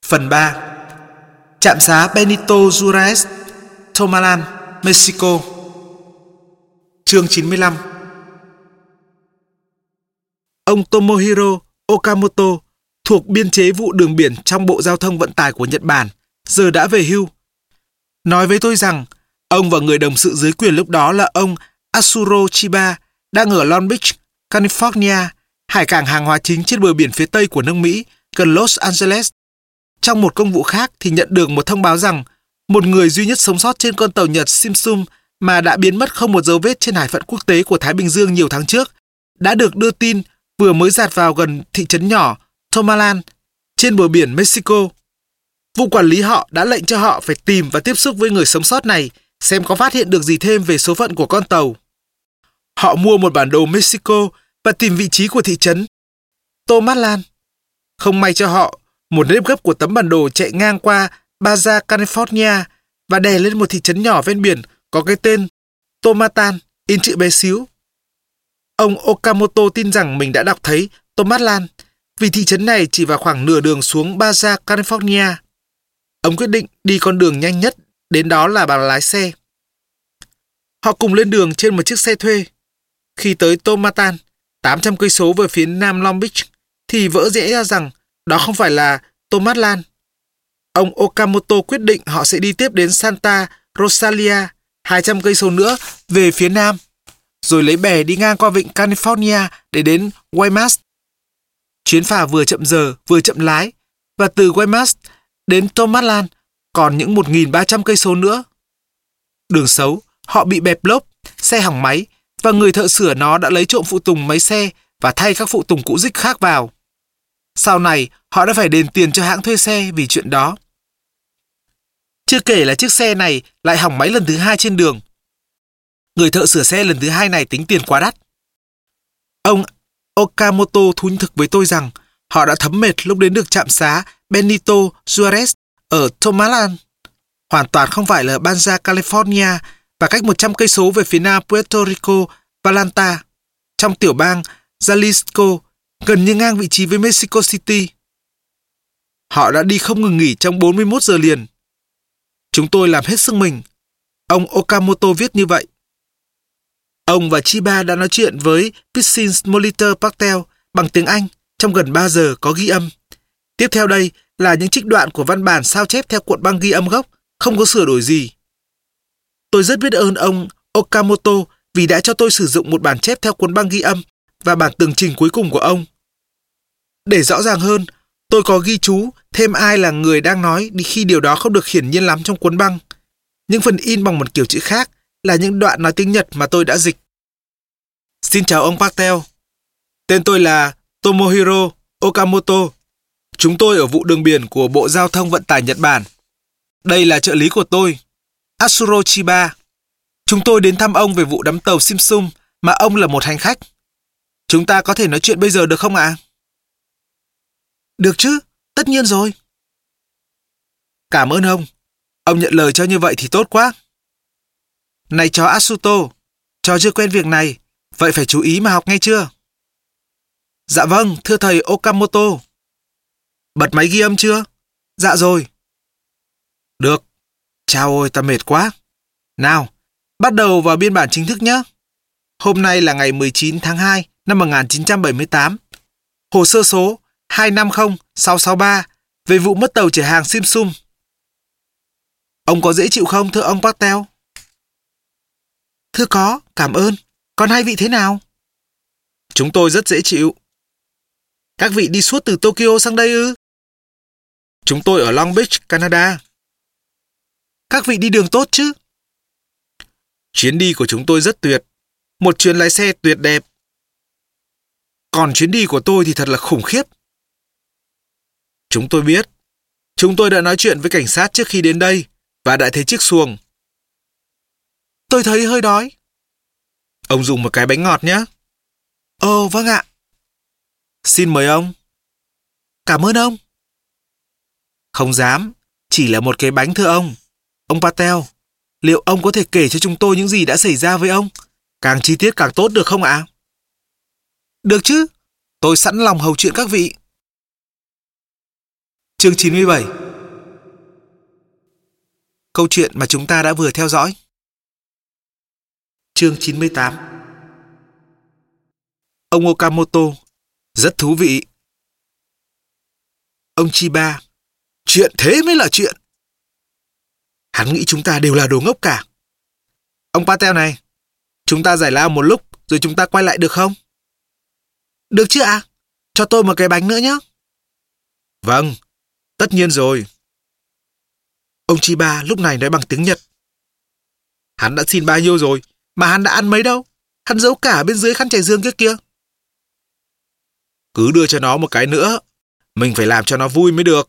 Phần 3. Trạm xá Benito Juárez, Tomalan, Mexico. Chương 95. Ông Tomohiro Okamoto thuộc biên chế vụ đường biển trong Bộ Giao thông Vận tải của Nhật Bản, giờ đã về hưu. Nói với tôi rằng, ông và người đồng sự dưới quyền lúc đó là ông Asuro Chiba đang ở Long Beach, California, hải cảng hàng hóa chính trên bờ biển phía tây của nước Mỹ, gần Los Angeles. Trong một công vụ khác thì nhận được một thông báo rằng một người duy nhất sống sót trên con tàu Nhật Simpson mà đã biến mất không một dấu vết trên hải phận quốc tế của Thái Bình Dương nhiều tháng trước đã được đưa tin vừa mới dạt vào gần thị trấn nhỏ Tomalan trên bờ biển Mexico. Vụ quản lý họ đã lệnh cho họ phải tìm và tiếp xúc với người sống sót này xem có phát hiện được gì thêm về số phận của con tàu. Họ mua một bản đồ Mexico và tìm vị trí của thị trấn Tomalan. Không may cho họ, một nếp gấp của tấm bản đồ chạy ngang qua Baja California và đè lên một thị trấn nhỏ ven biển có cái tên Tomatan in chữ bé xíu. Ông Okamoto tin rằng mình đã đọc thấy Tomalan vì thị trấn này chỉ vào khoảng nửa đường xuống Baja California. Ông quyết định đi con đường nhanh nhất đến đó là bằng lái xe. Họ cùng lên đường trên một chiếc xe thuê. Khi tới Tomatan, 800 cây số về phía nam Long Beach, thì vỡ lẽ ra rằng đó không phải là Tomalan. Ông Okamoto quyết định họ sẽ đi tiếp đến Santa Rosalia, 200 cây số nữa về phía nam, rồi lấy bè đi ngang qua vịnh California để đến Guaymas. Chuyến phà vừa chậm giờ vừa chậm lái, và từ Guaymas đến Tomalan còn những 1.300 cây số nữa. Đường xấu, họ bị bẹp lốp, xe hỏng máy, và người thợ sửa nó đã lấy trộm phụ tùng máy xe và thay các phụ tùng cũ rích khác vào. Sau này, họ đã phải đền tiền cho hãng thuê xe vì chuyện đó. Chưa kể là chiếc xe này lại hỏng máy lần thứ 2 trên đường. Người thợ sửa xe lần thứ 2 này tính tiền quá đắt. Ông Okamoto thú thực với tôi rằng họ đã thấm mệt lúc đến được trạm xá Benito Juárez ở Tomalan. Hoàn toàn không phải là Baja California và cách 100 cây số về phía nam Puerto Rico, Vallarta, trong tiểu bang Jalisco, gần như ngang vị trí với Mexico City. Họ đã đi không ngừng nghỉ trong 41 giờ liền. Chúng tôi làm hết sức mình. Ông Okamoto viết như vậy. Ông và Chiba đã nói chuyện với Piscines Molitor Patel bằng tiếng Anh trong gần 3 giờ có ghi âm. Tiếp theo đây là những trích đoạn của văn bản sao chép theo cuộn băng ghi âm gốc, không có sửa đổi gì. Tôi rất biết ơn ông Okamoto vì đã cho tôi sử dụng một bản chép theo cuốn băng ghi âm và bản tường trình cuối cùng của ông. Để rõ ràng hơn, tôi có ghi chú thêm ai là người đang nói khi điều đó không được hiển nhiên lắm trong cuốn băng. Những phần in bằng một kiểu chữ khác là những đoạn nói tiếng Nhật mà tôi đã dịch. Xin chào ông Patel. Tên tôi là Tomohiro Okamoto. Chúng tôi ở vụ đường biển của Bộ Giao thông Vận tải Nhật Bản. Đây là trợ lý của tôi, Asuro Chiba. Chúng tôi đến thăm ông về vụ đắm tàu Simpson mà ông là một hành khách. Chúng ta có thể nói chuyện bây giờ được không ạ? Được chứ, tất nhiên rồi. Cảm ơn ông. Ông nhận lời cho như vậy thì tốt quá. Này chó Asuto, trò chưa quen việc này, vậy phải chú ý mà học nghe chưa? Dạ vâng, thưa thầy Okamoto. Bật máy ghi âm chưa? Dạ rồi. Được. Chao ôi, ta mệt quá. Nào, bắt đầu vào biên bản chính thức nhé. Hôm nay là ngày 19 tháng 2 năm 1978. Hồ sơ số 250663 về vụ mất tàu chở hàng Simpson. Ông có dễ chịu không, thưa ông Patel? Thưa có, cảm ơn. Còn hai vị thế nào? Chúng tôi rất dễ chịu. Các vị đi suốt từ Tokyo sang đây ư? Chúng tôi ở Long Beach, Canada. Các vị đi đường tốt chứ? Chuyến đi của chúng tôi rất tuyệt. Một chuyến lái xe tuyệt đẹp. Còn chuyến đi của tôi thì thật là khủng khiếp. Chúng tôi biết. Chúng tôi đã nói chuyện với cảnh sát trước khi đến đây và đã thấy chiếc xuồng. Tôi thấy hơi đói. Ông dùng một cái bánh ngọt nhé. Ồ, vâng ạ. Xin mời ông. Cảm ơn ông. Không dám, chỉ là một cái bánh thưa ông. Ông Patel, liệu ông có thể kể cho chúng tôi những gì đã xảy ra với ông? Càng chi tiết càng tốt được không ạ? Được chứ, tôi sẵn lòng hầu chuyện các vị. Chương 97. Câu chuyện mà chúng ta đã vừa theo dõi. Chương 98. Ông Okamoto, rất thú vị. Ông Chiba, chuyện thế mới là chuyện. Hắn nghĩ chúng ta đều là đồ ngốc cả. Ông Patel này, chúng ta giải lao một lúc rồi chúng ta quay lại được không? Được chứ ạ? Cho tôi một cái bánh nữa nhé. Vâng, tất nhiên rồi. Ông Chiba lúc này nói bằng tiếng Nhật. Hắn đã xin bao nhiêu rồi, mà hắn đã ăn mấy đâu. Hắn giấu cả bên dưới khăn chải giường kia. Cứ đưa cho nó một cái nữa. Mình phải làm cho nó vui mới được.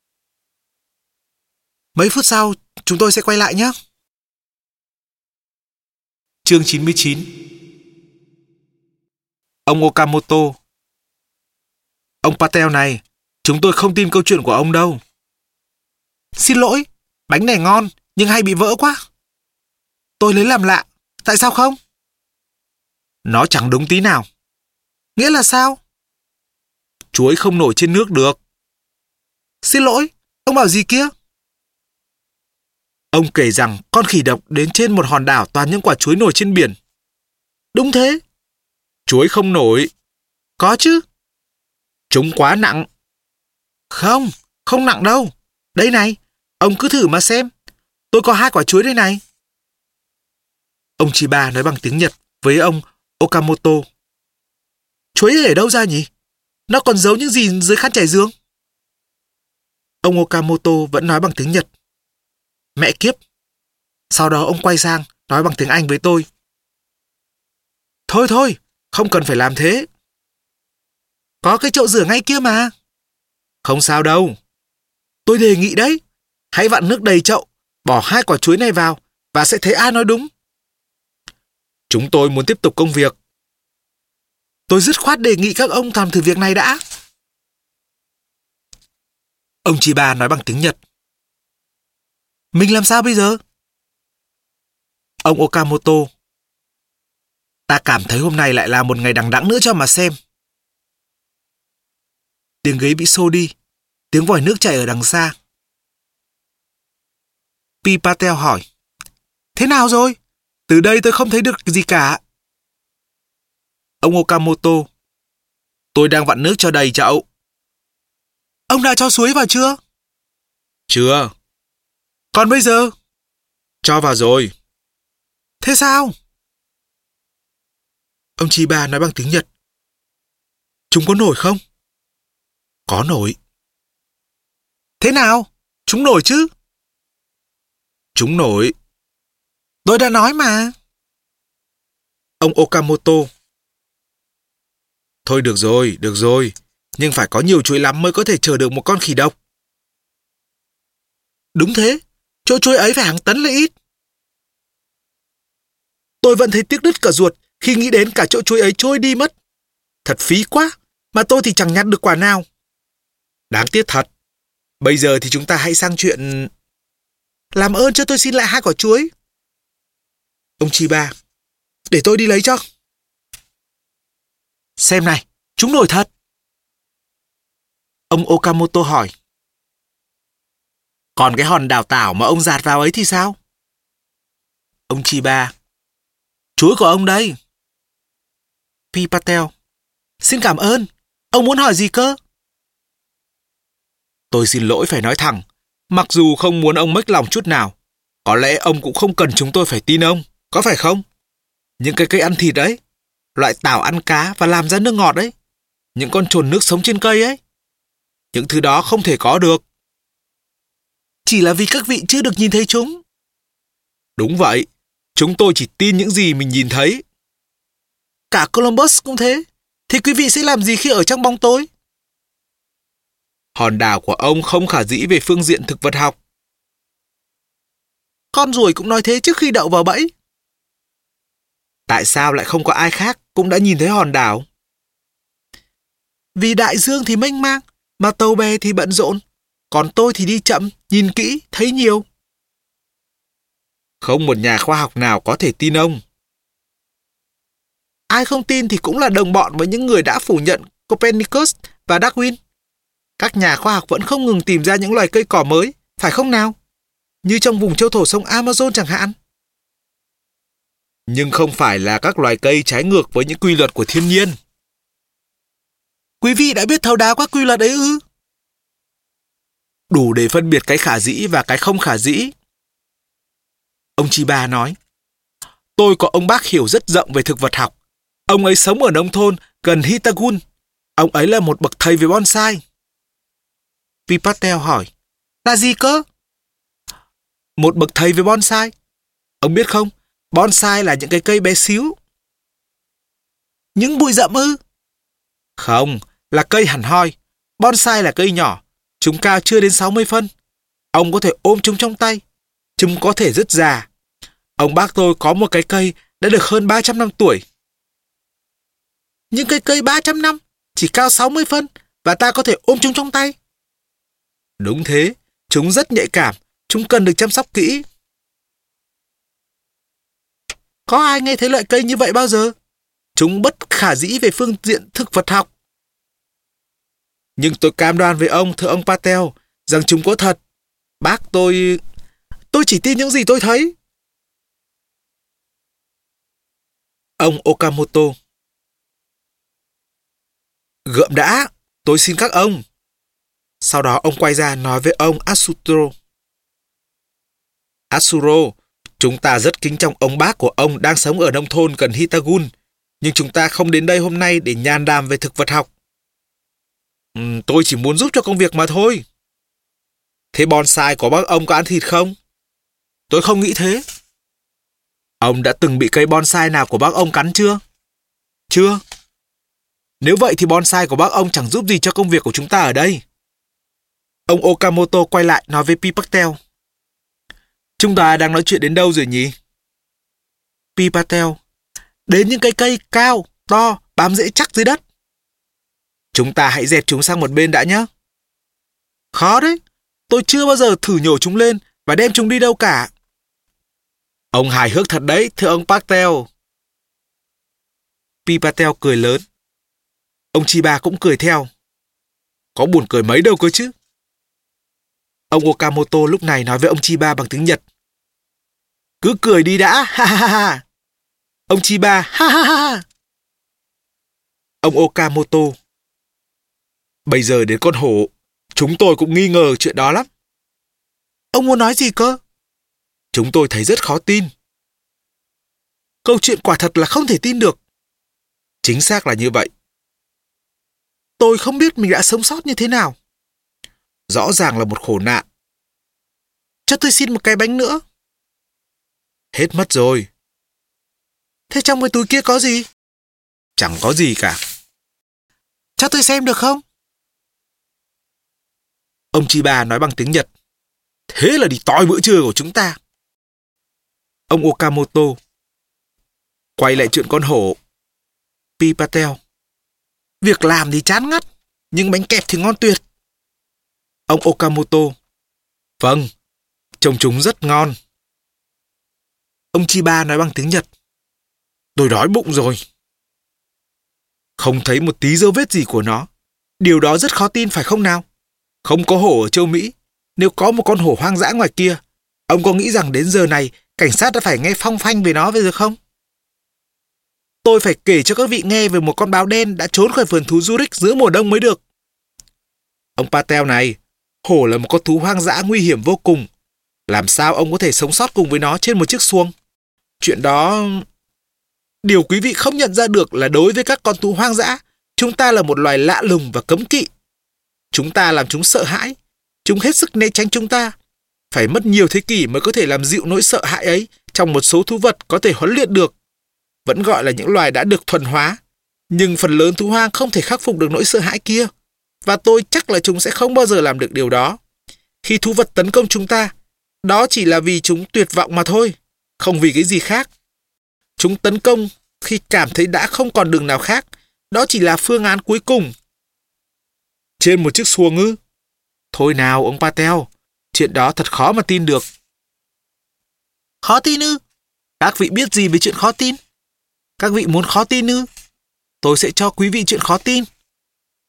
Mấy phút sau, chúng tôi sẽ quay lại nhé. Chương 99. Ông Okamoto. Ông Patel này, chúng tôi không tin câu chuyện của ông đâu. Xin lỗi, bánh này ngon, nhưng hay bị vỡ quá. Tôi lấy làm lạ, tại sao không? Nó chẳng đúng tí nào. Nghĩa là sao? Chuối không nổi trên nước được. Xin lỗi, ông bảo gì kia? Ông kể rằng con khỉ độc đến trên một hòn đảo toàn những quả chuối nổi trên biển. Đúng thế. Chuối không nổi. Có chứ. Chúng quá nặng. Không, không nặng đâu. Đây này, ông cứ thử mà xem. Tôi có 2 quả chuối đây này. Ông Chiba nói bằng tiếng Nhật với ông Okamoto. Chuối ở đâu ra nhỉ? Nó còn giấu những gì dưới khăn chải giường? Ông Okamoto vẫn nói bằng tiếng Nhật. Mẹ kiếp. Sau đó ông quay sang nói bằng tiếng Anh với tôi. Thôi, không cần phải làm thế. Có cái chậu rửa ngay kia mà. Không sao đâu. Tôi đề nghị đấy. Hãy vặn nước đầy chậu, bỏ 2 quả chuối này vào và sẽ thấy ai nói đúng. Chúng tôi muốn tiếp tục công việc. Tôi dứt khoát đề nghị các ông làm thử việc này đã. Ông Chiba nói bằng tiếng Nhật. Mình làm sao bây giờ? Ông Okamoto. Ta cảm thấy hôm nay lại là một ngày đằng đẵng nữa cho mà xem. Tiếng ghế bị xô đi. Tiếng vòi nước chảy ở đằng xa. P. Patel hỏi. Thế nào rồi? Từ đây tôi không thấy được gì cả. Ông Okamoto. Tôi đang vặn nước cho đầy chậu. Ông đã cho suối vào chưa? Chưa. Còn bây giờ? Cho vào rồi. Thế sao? Ông Chiba nói bằng tiếng Nhật. Chúng có nổi không? Có nổi. Thế nào? Chúng nổi chứ? Chúng nổi. Tôi đã nói mà. Ông Okamoto. Thôi được rồi. Nhưng phải có nhiều chuối lắm mới có thể chở được một con khỉ độc. Đúng thế. Chỗ chuối ấy phải hàng tấn là ít. Tôi vẫn thấy tiếc đứt cả ruột khi nghĩ đến cả chỗ chuối ấy trôi đi mất. Thật phí quá. Mà tôi thì chẳng nhặt được quả nào. Đáng tiếc thật. Bây giờ thì chúng ta hãy sang chuyện... Làm ơn cho tôi xin lại 2 quả chuối. Ông Chiba. Để tôi đi lấy cho. Xem này, chúng nổi thật. Ông Okamoto hỏi. Còn cái hòn đào tảo mà ông dạt vào ấy thì sao? Ông Chiba. Chuối của ông đây. P. Patel. Xin cảm ơn. Ông muốn hỏi gì cơ? Tôi xin lỗi phải nói thẳng. Mặc dù không muốn ông mếch lòng chút nào, có lẽ ông cũng không cần chúng tôi phải tin ông, có phải không? Những cái cây ăn thịt ấy, loại tảo ăn cá và làm ra nước ngọt ấy, những con trồn nước sống trên cây ấy, những thứ đó không thể có được. Chỉ là vì các vị chưa được nhìn thấy chúng. Đúng vậy, chúng tôi chỉ tin những gì mình nhìn thấy. Cả Columbus cũng thế. Thì quý vị sẽ làm gì khi ở trong bóng tối? Hòn đảo của ông không khả dĩ về phương diện thực vật học. Con ruồi cũng nói thế trước khi đậu vào bẫy. Tại sao lại không có ai khác cũng đã nhìn thấy hòn đảo? Vì đại dương thì mênh mang, mà tàu bè thì bận rộn. Còn tôi thì đi chậm, nhìn kỹ, thấy nhiều. Không một nhà khoa học nào có thể tin ông. Ai không tin thì cũng là đồng bọn với những người đã phủ nhận Copernicus và Darwin. các nhà khoa học vẫn không ngừng tìm ra những loài cây cỏ mới, phải không nào? Như trong vùng châu thổ sông Amazon chẳng hạn. Nhưng không phải là các loài cây trái ngược với những quy luật của thiên nhiên. Quý vị đã biết thấu đáo các quy luật ấy ư? Đủ để phân biệt cái khả dĩ và cái không khả dĩ. Ông Chiba nói, tôi có ông bác hiểu rất rộng về thực vật học. Ông ấy sống ở nông thôn gần Hitagun. Ông ấy là một bậc thầy về bonsai. V. Patel hỏi, là gì cơ? Một bậc thầy về bonsai. Ông biết không, bonsai là những cái cây bé xíu. Những bụi rậm ư? Không, là cây hẳn hoi. Bonsai là cây nhỏ, chúng cao chưa đến 60 phân. Ông có thể ôm chúng trong tay. Chúng có thể rất già. Ông bác tôi có một cái cây đã được hơn 300 năm tuổi. Những cái cây 300 năm chỉ cao 60 phân và ta có thể ôm chúng trong tay. Đúng thế, chúng rất nhạy cảm, chúng cần được chăm sóc kỹ. Có ai nghe thấy loại cây như vậy bao giờ? Chúng bất khả dĩ về phương diện thực vật học. Nhưng tôi cam đoan với ông, thưa ông Patel, rằng chúng có thật. Bác tôi chỉ tin những gì tôi thấy. Ông Okamoto, gượm đã, tôi xin các ông. Sau đó ông quay ra nói với ông Atsuro. Atsuro, chúng ta rất kính trọng ông bác của ông đang sống ở nông thôn gần Hitagun, nhưng chúng ta không đến đây hôm nay để nhàn đàm về thực vật học. Tôi chỉ muốn giúp cho công việc mà thôi. Thế bonsai của bác ông có ăn thịt không? Tôi không nghĩ thế. Ông đã từng bị cây bonsai nào của bác ông cắn chưa? Chưa. Nếu vậy thì bonsai của bác ông chẳng giúp gì cho công việc của chúng ta ở đây. Ông Okamoto quay lại nói với P. Patel. Chúng ta đang nói chuyện đến đâu rồi nhỉ? P. Patel. Đến những cái cây cao, to, bám rễ chắc dưới đất. Chúng ta hãy dẹp chúng sang một bên đã nhé. Khó đấy. Tôi chưa bao giờ thử nhổ chúng lên và đem chúng đi đâu cả. Ông hài hước thật đấy, thưa ông Patel. P. Patel cười lớn. Ông Chiba cũng cười theo. Có buồn cười mấy đâu cơ chứ. Ông Okamoto lúc này nói với ông Chiba bằng tiếng Nhật. Cứ cười đi đã, ha ha ha. Ông Chiba, ha ha ha. Ông Okamoto. Bây giờ đến con hổ, chúng tôi cũng nghi ngờ chuyện đó lắm. Ông muốn nói gì cơ? Chúng tôi thấy rất khó tin. Câu chuyện quả thật là không thể tin được. Chính xác là như vậy. Tôi không biết mình đã sống sót như thế nào. Rõ ràng là một khổ nạn. Cho tôi xin một cái bánh nữa. Hết mất rồi. Thế trong cái túi kia có gì? Chẳng có gì cả. Cho tôi xem được không? Ông Chiba nói bằng tiếng Nhật. Thế là đi toi bữa trưa của chúng ta. Ông Okamoto. Quay lại chuyện con hổ. P. Patel. Việc làm thì chán ngắt, nhưng bánh kẹp thì ngon tuyệt. Ông Okamoto. Vâng, trông chúng rất ngon. Ông Chiba nói bằng tiếng Nhật. Tôi đói bụng rồi. Không thấy một tí dấu vết gì của nó. Điều đó rất khó tin phải không nào? Không có hổ ở châu Mỹ. Nếu có một con hổ hoang dã ngoài kia, ông có nghĩ rằng đến giờ này cảnh sát đã phải nghe phong phanh về nó bây giờ không? Tôi phải kể cho các vị nghe về một con báo đen đã trốn khỏi vườn thú Zurich giữa mùa đông mới được. Ông Patel này, hổ là một con thú hoang dã nguy hiểm vô cùng. Làm sao ông có thể sống sót cùng với nó trên một chiếc xuồng? Chuyện đó... Điều quý vị không nhận ra được là đối với các con thú hoang dã, chúng ta là một loài lạ lùng và cấm kỵ. Chúng ta làm chúng sợ hãi. Chúng hết sức né tránh chúng ta. Phải mất nhiều thế kỷ mới có thể làm dịu nỗi sợ hãi ấy trong một số thú vật có thể huấn luyện được. Vẫn gọi là những loài đã được thuần hóa. Nhưng phần lớn thú hoang không thể khắc phục được nỗi sợ hãi kia. Và tôi chắc là chúng sẽ không bao giờ làm được điều đó. Khi thú vật tấn công chúng ta, đó chỉ là vì chúng tuyệt vọng mà thôi, không vì cái gì khác. Chúng tấn công khi cảm thấy đã không còn đường nào khác. Đó chỉ là phương án cuối cùng. Trên một chiếc xuồng ư? Thôi nào ông Patel, chuyện đó thật khó mà tin được. Khó tin ư? Các vị biết gì về chuyện khó tin? Các vị muốn khó tin ư? Tôi sẽ cho quý vị chuyện khó tin.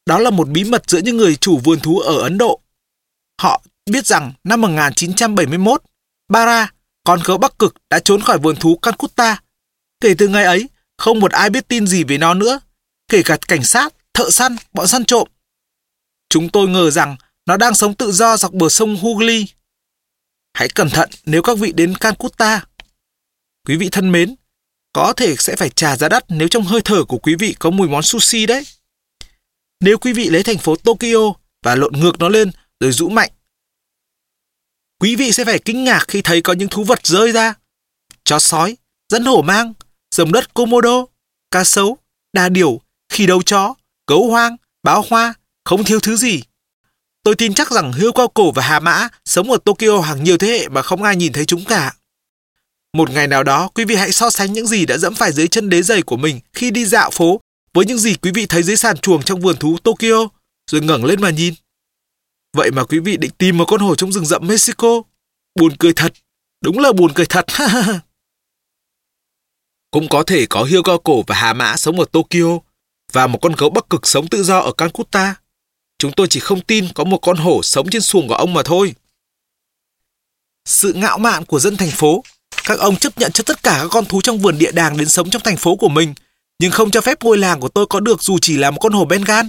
Đó là một bí mật giữa những người chủ vườn thú ở Ấn Độ. Họ biết rằng năm 1971, Bara, con gấu Bắc Cực đã trốn khỏi vườn thú Calcutta. Kể từ ngày ấy, không một ai biết tin gì về nó nữa, kể cả cảnh sát, thợ săn, bọn săn trộm. Chúng tôi ngờ rằng nó đang sống tự do dọc bờ sông Hooghly. Hãy cẩn thận nếu các vị đến Calcutta. Quý vị thân mến, có thể sẽ phải trả giá đắt nếu trong hơi thở của quý vị có mùi món sushi đấy. Nếu quý vị lấy thành phố Tokyo và lộn ngược nó lên rồi rũ mạnh, quý vị sẽ phải kinh ngạc khi thấy có những thú vật rơi ra. Chó sói, rắn hổ mang, rồng đất Komodo, cá sấu, đà điểu, khỉ đầu chó, gấu hoang, báo hoa, không thiếu thứ gì. Tôi tin chắc rằng hươu cao cổ và hà mã sống ở Tokyo hàng nhiều thế hệ mà không ai nhìn thấy chúng cả. Một ngày nào đó, quý vị hãy so sánh những gì đã dẫm phải dưới chân đế giày của mình khi đi dạo phố với những gì quý vị thấy dưới sàn chuồng trong vườn thú Tokyo, rồi ngẩng lên mà nhìn. Vậy mà quý vị định tìm một con hổ trong rừng rậm Mexico. Buồn cười thật, đúng là buồn cười thật. Cũng có thể có hươu cao cổ và hà mã sống ở Tokyo và một con gấu Bắc Cực sống tự do ở Calcutta. Chúng tôi chỉ không tin có một con hổ sống trên xuồng của ông mà thôi. Sự ngạo mạn của dân thành phố. Các ông chấp nhận cho tất cả các con thú trong vườn địa đàng đến sống trong thành phố của mình, nhưng không cho phép ngôi làng của tôi có được dù chỉ là một con hổ Bengal.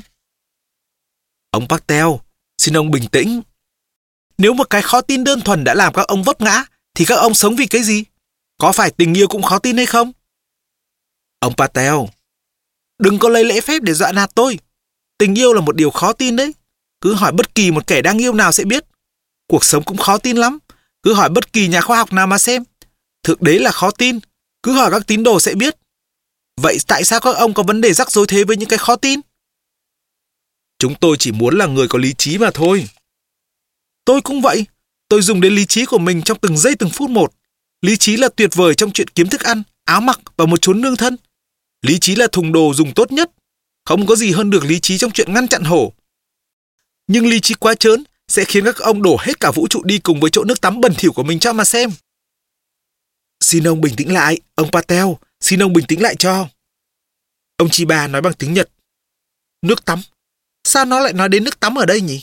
Ông Patel, xin ông bình tĩnh. Nếu một cái khó tin đơn thuần đã làm các ông vấp ngã, thì các ông sống vì cái gì? Có phải tình yêu cũng khó tin hay không? Ông Patel, đừng có lấy lễ phép để dọa nạt tôi. Tình yêu là một điều khó tin đấy. Cứ hỏi bất kỳ một kẻ đang yêu nào sẽ biết. Cuộc sống cũng khó tin lắm. Cứ hỏi bất kỳ nhà khoa học nào mà xem. Thượng đế là khó tin. Cứ hỏi các tín đồ sẽ biết. Vậy tại sao các ông có vấn đề rắc rối thế với những cái khó tin? Chúng tôi chỉ muốn là người có lý trí mà thôi. Tôi cũng vậy. Tôi dùng đến lý trí của mình trong từng giây từng phút một. Lý trí là tuyệt vời trong chuyện kiếm thức ăn, áo mặc và một chốn nương thân. Lý trí là thùng đồ dùng tốt nhất. Không có gì hơn được lý trí trong chuyện ngăn chặn hổ. Nhưng lý trí quá trớn sẽ khiến các ông đổ hết cả vũ trụ đi cùng với chỗ nước tắm bẩn thỉu của mình cho mà xem. Xin ông bình tĩnh lại, ông Patel, xin ông bình tĩnh lại cho. Ông Chiba nói bằng tiếng Nhật. Nước tắm? Sao nó lại nói đến nước tắm ở đây nhỉ?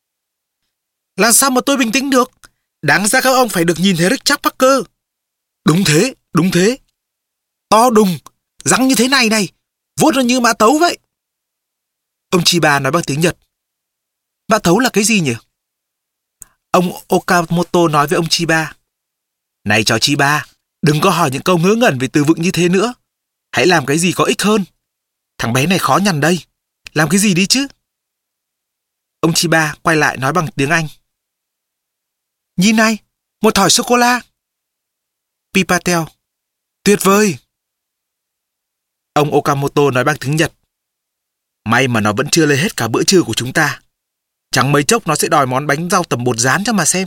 Làm sao mà tôi bình tĩnh được? Đáng ra các ông phải được nhìn thấy Richard Parker. Đúng thế, đúng thế. To đùng, răng như thế này này, vuốt nó như mã tấu vậy. Ông Chiba nói bằng tiếng Nhật. Mã tấu là cái gì nhỉ? Ông Okamoto nói với ông Chiba. Này chó Chiba, đừng có hỏi những câu ngớ ngẩn về từ vựng như thế nữa. Hãy làm cái gì có ích hơn. Thằng bé này khó nhằn đây. Làm cái gì đi chứ? Ông Chiba quay lại nói bằng tiếng Anh. Nhìn này, một thỏi sô-cô-la. Pipatel. Tuyệt vời. Ông Okamoto nói bằng tiếng Nhật. May mà nó vẫn chưa lấy hết cả bữa trưa của chúng ta. Chẳng mấy chốc nó sẽ đòi món bánh rau tầm bột rán cho mà xem.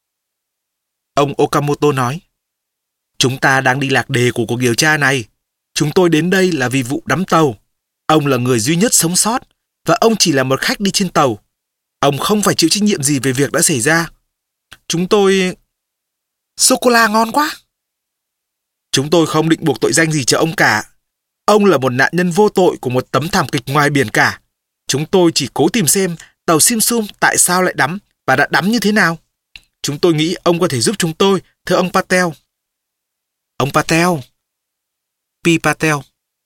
Ông Okamoto nói. Chúng ta đang đi lạc đề của cuộc điều tra này. Chúng tôi đến đây là vì vụ đắm tàu. Ông là người duy nhất sống sót và ông chỉ là một khách đi trên tàu. Ông không phải chịu trách nhiệm gì về việc đã xảy ra. Chúng tôi... Sô-cô-la ngon quá. Chúng tôi không định buộc tội danh gì cho ông cả. Ông là một nạn nhân vô tội của một tấm thảm kịch ngoài biển cả. Chúng tôi chỉ cố tìm xem tàu Simsum tại sao lại đắm và đã đắm như thế nào. Chúng tôi nghĩ ông có thể giúp chúng tôi, thưa ông Patel. Ông Patel. P. Patel.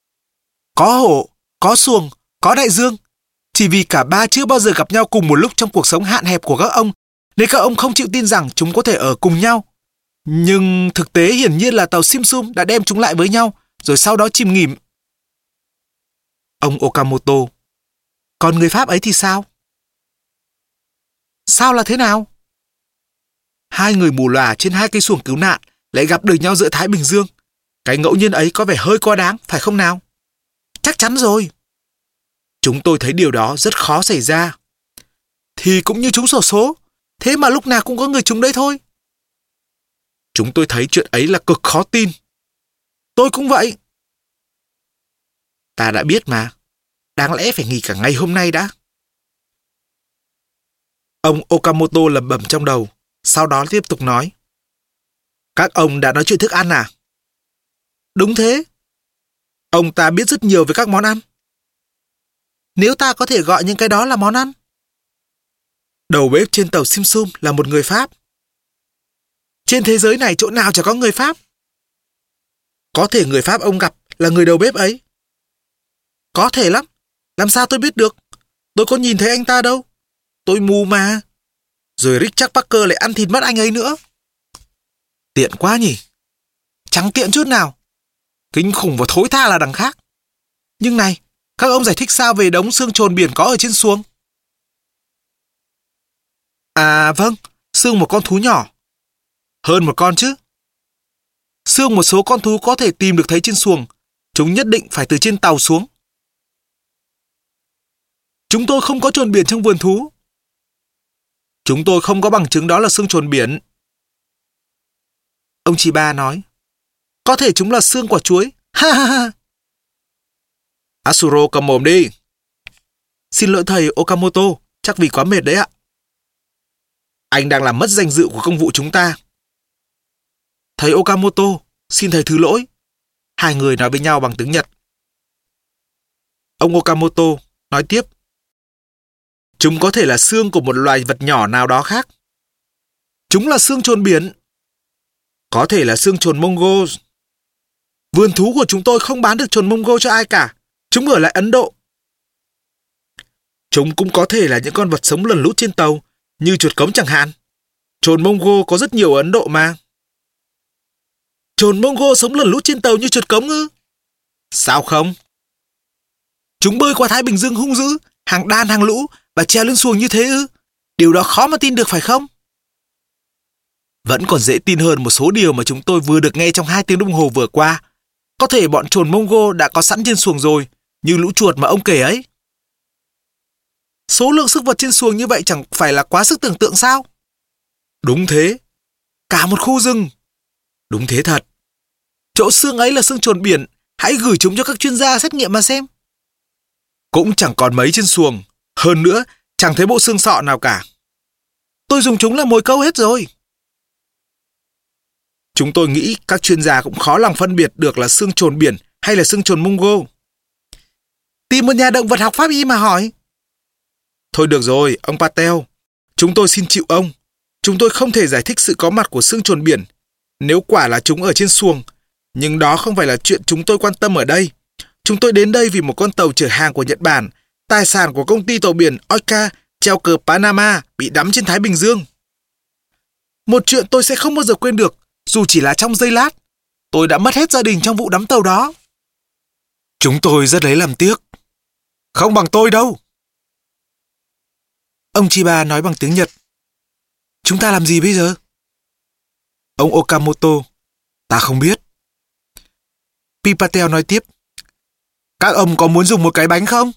Có hổ, có xuồng, có đại dương. Chỉ vì cả ba chưa bao giờ gặp nhau cùng một lúc trong cuộc sống hạn hẹp của các ông, nên các ông không chịu tin rằng chúng có thể ở cùng nhau. Nhưng thực tế hiển nhiên là tàu Simsum đã đem chúng lại với nhau, rồi sau đó chìm nghỉm. Ông Okamoto. Còn người Pháp ấy thì sao? Sao là thế nào? Hai người mù lòa trên hai cây xuồng cứu nạn lại gặp được nhau giữa Thái Bình Dương. Cái ngẫu nhiên ấy có vẻ hơi quá đáng, phải không nào? Chắc chắn rồi. Chúng tôi thấy điều đó rất khó xảy ra. Thì cũng như trúng xổ số, thế mà lúc nào cũng có người trúng đấy thôi. Chúng tôi thấy chuyện ấy là cực khó tin. Tôi cũng vậy. Ta đã biết mà. Đáng lẽ phải nghỉ cả ngày hôm nay đã. Ông Okamoto lẩm bẩm trong đầu, sau đó tiếp tục nói. Các ông đã nói chuyện thức ăn à? Đúng thế. Ông ta biết rất nhiều về các món ăn. nếu ta có thể gọi những cái đó là món ăn? Đầu bếp trên tàu Simsum là một người Pháp. Trên thế giới này chỗ nào chả có người Pháp. Có thể người Pháp ông gặp là người đầu bếp ấy. Có thể lắm. Làm sao tôi biết được? Tôi có nhìn thấy anh ta đâu. Tôi mù mà. Rồi Richard Parker lại ăn thịt mất anh ấy nữa. Tiện quá nhỉ? Chẳng tiện chút nào. Kinh khủng và thối tha là đằng khác. Nhưng này, các ông giải thích sao về đống xương chồn biển có ở trên xuồng? À vâng, xương một con thú nhỏ. Hơn một con chứ. Xương một số con thú có thể tìm được thấy trên xuồng. Chúng nhất định phải từ trên tàu xuống. Chúng tôi không có chồn biển trong vườn thú. Chúng tôi không có bằng chứng đó là xương chồn biển. Ông Chiba nói. Có thể chúng là xương quả chuối. Ha ha ha. Asuro cầm mồm đi. Xin lỗi thầy Okamoto, chắc vì quá mệt đấy ạ. Anh đang làm mất danh dự của công vụ chúng ta. Thầy Okamoto, xin thầy thứ lỗi. Hai người nói với nhau bằng tiếng Nhật. Ông Okamoto nói tiếp. Chúng có thể là xương của một loài vật nhỏ nào đó khác. Chúng là xương chồn biển. Có thể là xương chồn Mongo. Vườn thú của chúng tôi không bán được chồn Mongo cho ai cả. Chúng ở lại Ấn Độ. Chúng cũng có thể là những con vật sống lẩn lút trên tàu, như chuột cống chẳng hạn. Chồn Mongo có rất nhiều ở Ấn Độ mà. Chồn Mongo sống lẩn lút trên tàu như chuột cống ư? Sao không? Chúng bơi qua Thái Bình Dương hung dữ, hàng đàn hàng lũ và treo lên xuồng như thế ư? Điều đó khó mà tin được phải không? Vẫn còn dễ tin hơn một số điều mà chúng tôi vừa được nghe trong 2 tiếng đồng hồ vừa qua. Có thể bọn chồn Mongo đã có sẵn trên xuồng rồi, như lũ chuột mà ông kể ấy. Số lượng súc vật trên xuồng như vậy chẳng phải là quá sức tưởng tượng sao? Đúng thế. Cả một khu rừng. Đúng thế thật. Chỗ xương ấy là xương chồn biển. Hãy gửi chúng cho các chuyên gia xét nghiệm mà xem. Cũng chẳng còn mấy trên xuồng. Hơn nữa, chẳng thấy bộ xương sọ nào cả. Tôi dùng chúng làm mồi câu hết rồi. Chúng tôi nghĩ các chuyên gia cũng khó lòng phân biệt được là xương chồn biển hay là xương chồn Mongo. Tìm một nhà động vật học pháp y mà hỏi. Thôi được rồi, ông Patel. Chúng tôi xin chịu ông. Chúng tôi không thể giải thích sự có mặt của xương chồn biển nếu quả là chúng ở trên xuồng. Nhưng đó không phải là chuyện chúng tôi quan tâm ở đây. Chúng tôi đến đây vì một con tàu chở hàng của Nhật Bản, tài sản của công ty tàu biển Oika treo cờ Panama bị đắm trên Thái Bình Dương. Một chuyện tôi sẽ không bao giờ quên được, dù chỉ là trong giây lát. Tôi đã mất hết gia đình trong vụ đắm tàu đó. Chúng tôi rất lấy làm tiếc. Không bằng tôi đâu. Ông Chiba nói bằng tiếng Nhật. Chúng ta làm gì bây giờ? Ông Okamoto. Ta không biết. Pipatel nói tiếp. Các ông có muốn dùng một cái bánh không?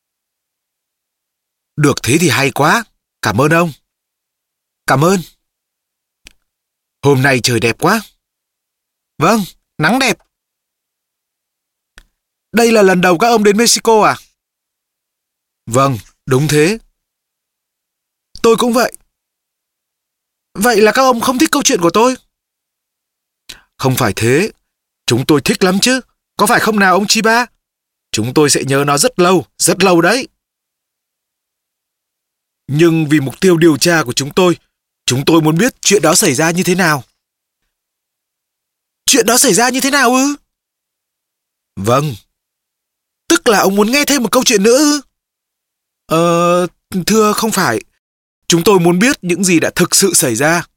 Được thế thì hay quá. Cảm ơn ông. Cảm ơn. Hôm nay trời đẹp quá. Vâng, nắng đẹp. Đây là lần đầu các ông đến Mexico à? Vâng, đúng thế. Tôi cũng vậy. Vậy là các ông không thích câu chuyện của tôi? Không phải thế. Chúng tôi thích lắm chứ. Có phải không nào ông Chiba? Chúng tôi sẽ nhớ nó rất lâu đấy. Nhưng vì mục tiêu điều tra của chúng tôi muốn biết chuyện đó xảy ra như thế nào. Chuyện đó xảy ra như thế nào ư? Vâng. Tức là ông muốn nghe thêm một câu chuyện nữa ư? Thưa không phải. Chúng tôi muốn biết những gì đã thực sự xảy ra.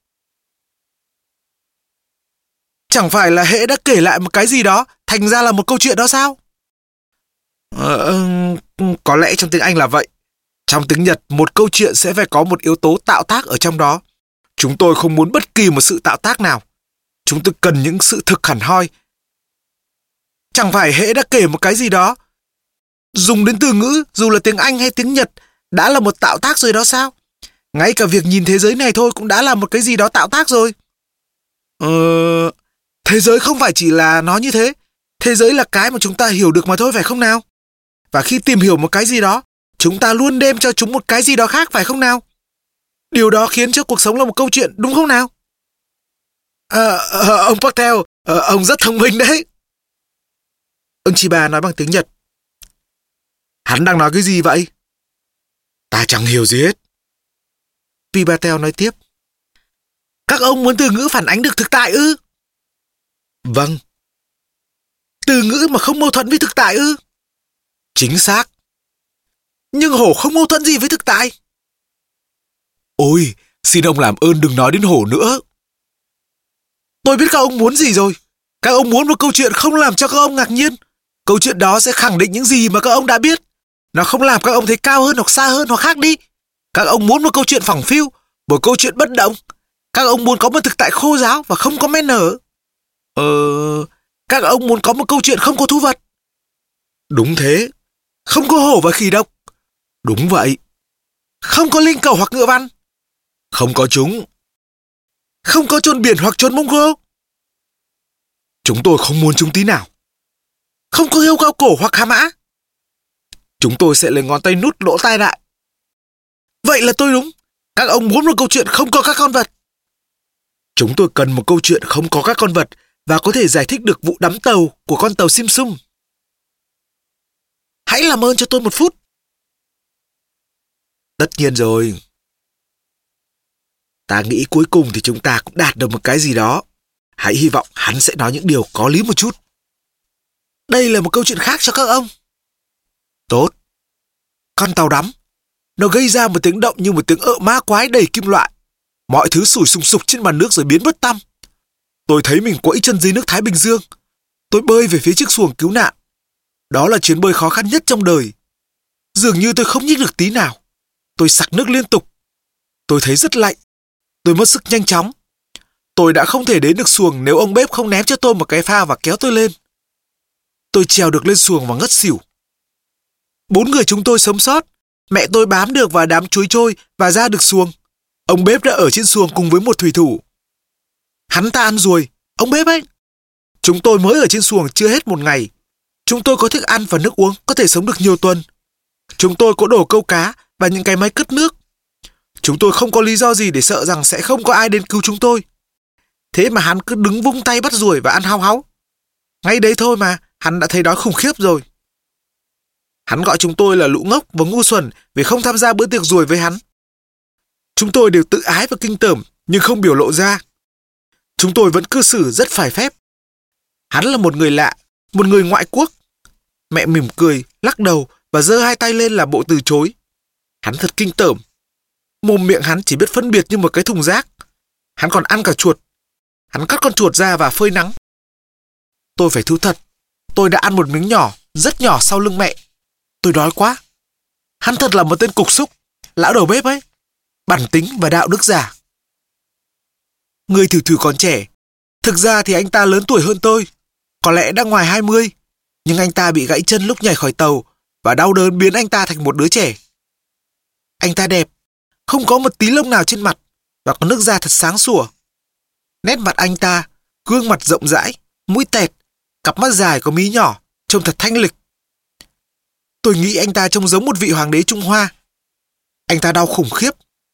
Chẳng phải là hễ đã kể lại một cái gì đó thành ra là một câu chuyện đó sao? Có lẽ trong tiếng Anh là vậy. Trong tiếng Nhật, một câu chuyện sẽ phải có một yếu tố tạo tác ở trong đó. Chúng tôi không muốn bất kỳ một sự tạo tác nào. Chúng tôi cần những sự thực hẳn hoi. Chẳng phải hễ đã kể một cái gì đó, dùng đến từ ngữ, dù là tiếng Anh hay tiếng Nhật, đã là một tạo tác rồi đó sao? Ngay cả việc nhìn thế giới này thôi cũng đã là một cái gì đó tạo tác rồi. Thế giới không phải chỉ là nó như thế. Thế giới là cái mà chúng ta hiểu được mà thôi, phải không nào? Và khi tìm hiểu một cái gì đó, chúng ta luôn đem cho chúng một cái gì đó khác, phải không nào? Điều đó khiến cho cuộc sống là một câu chuyện, đúng không nào? Ông Patel, ông rất thông minh đấy. Ông Chiba nói bằng tiếng Nhật. Hắn đang nói cái gì vậy? Ta chẳng hiểu gì hết. Pipatel nói tiếp. Các ông muốn từ ngữ phản ánh được thực tại ư? Vâng. Từ ngữ mà không mâu thuẫn với thực tại ư? Chính xác. Nhưng hổ không mâu thuẫn gì với thực tại. Ôi, xin ông làm ơn đừng nói đến hổ nữa. Tôi biết các ông muốn gì rồi. Các ông muốn một câu chuyện không làm cho các ông ngạc nhiên. Câu chuyện đó sẽ khẳng định những gì mà các ông đã biết. Nó không làm các ông thấy cao hơn hoặc xa hơn hoặc khác đi. Các ông muốn một câu chuyện phẳng phiu, một câu chuyện bất động. Các ông muốn có một thực tại khô ráo và không có men nở. Các ông muốn có một câu chuyện không có thú vật. Đúng thế. Không có hổ và khỉ độc. Đúng vậy. Không có linh cầu hoặc ngựa văn. Không có chúng. Không có chồn biển hoặc chồn Mongol. Chúng tôi không muốn chúng tí nào. Không có hươu cao cổ hoặc hà mã. Chúng tôi sẽ lấy ngón tay nút lỗ tai lại. Vậy là tôi đúng. Các ông muốn một câu chuyện không có các con vật. Chúng tôi cần một câu chuyện không có các con vật và có thể giải thích được vụ đắm tàu của con tàu Simpson. Hãy làm ơn cho tôi một phút. Tất nhiên rồi. Ta nghĩ cuối cùng thì chúng ta cũng đạt được một cái gì đó. Hãy hy vọng hắn sẽ nói những điều có lý một chút. Đây là một câu chuyện khác cho các ông. Tốt. Con tàu đắm. Nó gây ra một tiếng động như một tiếng ợ ma quái đầy kim loại. Mọi thứ sủi sùng sục trên mặt nước rồi biến mất tăm. Tôi thấy mình quẫy chân dưới nước Thái Bình Dương. Tôi bơi về phía chiếc xuồng cứu nạn. Đó là chuyến bơi khó khăn nhất trong đời. Dường như tôi không nhích được tí nào. Tôi sặc nước liên tục. Tôi thấy rất lạnh. Tôi mất sức nhanh chóng. Tôi đã không thể đến được xuồng nếu ông bếp không ném cho tôi một cái phao và kéo tôi lên. Tôi trèo được lên xuồng và ngất xỉu. 4 người chúng tôi sống sót. Mẹ tôi bám được vào đám chuối trôi và ra được xuồng. Ông bếp đã ở trên xuồng cùng với một thủy thủ. Hắn ta ăn ruồi, ông bếp ấy. Chúng tôi mới ở trên xuồng chưa hết một ngày. Chúng tôi có thức ăn và nước uống, có thể sống được nhiều tuần. Chúng tôi có đồ câu cá và những cái máy cất nước. Chúng tôi không có lý do gì để sợ rằng sẽ không có ai đến cứu chúng tôi. Thế mà hắn cứ đứng vung tay bắt ruồi và ăn hao háu. Ngay đấy thôi mà, hắn đã thấy đói khủng khiếp rồi. Hắn gọi chúng tôi là lũ ngốc và ngu xuẩn vì không tham gia bữa tiệc ruồi với hắn. Chúng tôi đều tự ái và kinh tởm nhưng không biểu lộ ra. Chúng tôi vẫn cư xử rất phải phép. Hắn là một người lạ, một người ngoại quốc. Mẹ mỉm cười, lắc đầu và giơ hai tay lên làm bộ từ chối. Hắn thật kinh tởm. Mồm miệng hắn chỉ biết phân biệt như một cái thùng rác. Hắn còn ăn cả chuột. Hắn cắt con chuột ra và phơi nắng. Tôi phải thú thật, tôi đã ăn một miếng nhỏ, rất nhỏ sau lưng mẹ. Tôi đói quá. Hắn thật là một tên cục súc, lão đầu bếp ấy. Bản tính và đạo đức giả. Người thử thử còn trẻ. Thực ra thì anh ta lớn tuổi hơn tôi. Có lẽ đã ngoài 20. Nhưng anh ta bị gãy chân lúc nhảy khỏi tàu và đau đớn biến anh ta thành một đứa trẻ. Anh ta đẹp, không có một tí lông nào trên mặt và có nước da thật sáng sủa. Nét mặt anh ta, gương mặt rộng rãi, mũi tẹt, cặp mắt dài có mí nhỏ, trông thật thanh lịch. Tôi nghĩ anh ta trông giống một vị hoàng đế Trung Hoa. Anh ta đau khủng khiếp.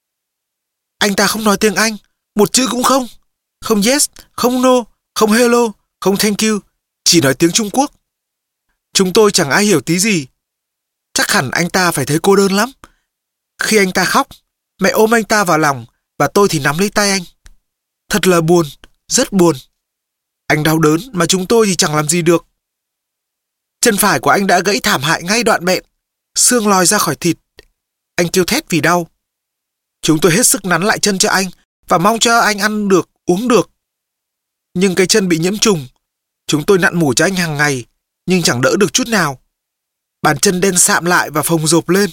Anh ta không nói tiếng Anh, một chữ cũng không. Không yes, không no, không hello, không thank you, chỉ nói tiếng Trung Quốc. Chúng tôi chẳng ai hiểu tí gì. Chắc hẳn anh ta phải thấy cô đơn lắm. Khi anh ta khóc, mẹ ôm anh ta vào lòng và tôi thì nắm lấy tay anh. Thật là buồn, rất buồn. Anh đau đớn mà chúng tôi thì chẳng làm gì được. Chân phải của anh đã gãy thảm hại ngay đoạn bẹn, xương lòi ra khỏi thịt. Anh kêu thét vì đau. Chúng tôi hết sức nắn lại chân cho anh và mong cho anh ăn được, uống được. Nhưng cái chân bị nhiễm trùng. Chúng tôi nặn mủ cho anh hàng ngày, nhưng chẳng đỡ được chút nào. Bàn chân đen sạm lại và phồng rộp lên.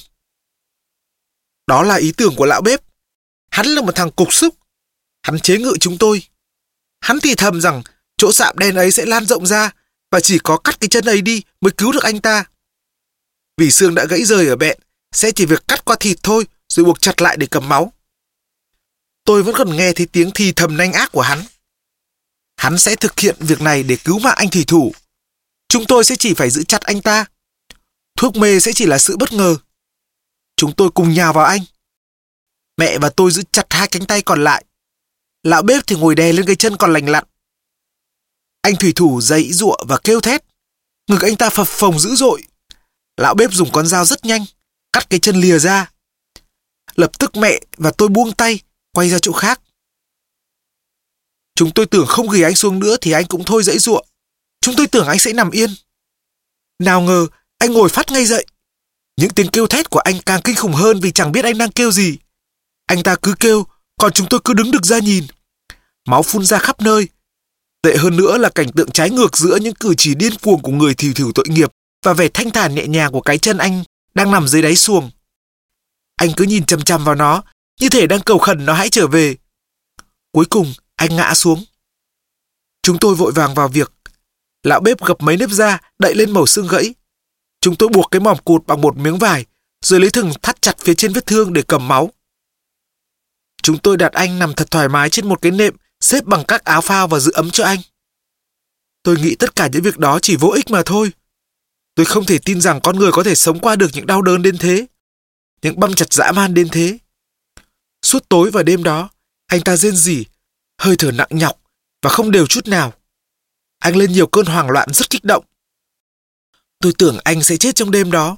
Đó là ý tưởng của lão bếp. Hắn là một thằng cục súc. Hắn chế ngự chúng tôi. Hắn thì thầm rằng chỗ sạm đen ấy sẽ lan rộng ra và chỉ có cắt cái chân ấy đi mới cứu được anh ta. Vì xương đã gãy rời ở bẹn, sẽ chỉ việc cắt qua thịt thôi rồi buộc chặt lại để cầm máu. Tôi vẫn còn nghe thấy tiếng thì thầm nanh ác của hắn. Hắn sẽ thực hiện việc này để cứu mạng anh thủy thủ. Chúng tôi sẽ chỉ phải giữ chặt anh ta. Thuốc mê sẽ chỉ là sự bất ngờ. Chúng tôi cùng nhào vào anh. Mẹ và tôi giữ chặt hai cánh tay còn lại. Lão bếp thì ngồi đè lên cái chân còn lành lặn. Anh thủy thủ giãy giụa và kêu thét. Ngực anh ta phập phồng dữ dội. Lão bếp dùng con dao rất nhanh, cắt cái chân lìa ra. Lập tức mẹ và tôi buông tay, quay ra chỗ khác. Chúng tôi tưởng không gửi anh xuống nữa thì anh cũng thôi giãy giụa. Chúng tôi tưởng anh sẽ nằm yên. Nào ngờ anh ngồi phát ngay dậy. Những tiếng kêu thét của anh càng kinh khủng hơn vì chẳng biết anh đang kêu gì. Anh ta cứ kêu, còn chúng tôi cứ đứng đực ra nhìn. Máu phun ra khắp nơi. Tệ hơn nữa là cảnh tượng trái ngược giữa những cử chỉ điên cuồng của người thìu thìu tội nghiệp và vẻ thanh thản nhẹ nhàng của cái chân anh đang nằm dưới đáy xuồng. Anh cứ nhìn chằm chằm vào nó, như thể đang cầu khẩn nó hãy trở về. Cuối cùng, anh ngã xuống. Chúng tôi vội vàng vào việc. Lão bếp gập mấy nếp da, đậy lên mẩu xương gãy. Chúng tôi buộc cái mỏm cụt bằng một miếng vải, rồi lấy thừng thắt chặt phía trên vết thương để cầm máu. Chúng tôi đặt anh nằm thật thoải mái trên một cái nệm xếp bằng các áo phao và giữ ấm cho anh. Tôi nghĩ tất cả những việc đó chỉ vô ích mà thôi. Tôi không thể tin rằng con người có thể sống qua được những đau đớn đến thế, những băm chặt dã man đến thế. Suốt tối và đêm đó, anh ta rên rỉ, hơi thở nặng nhọc và không đều chút nào. Anh lên nhiều cơn hoảng loạn rất kích động. Tôi tưởng anh sẽ chết trong đêm đó.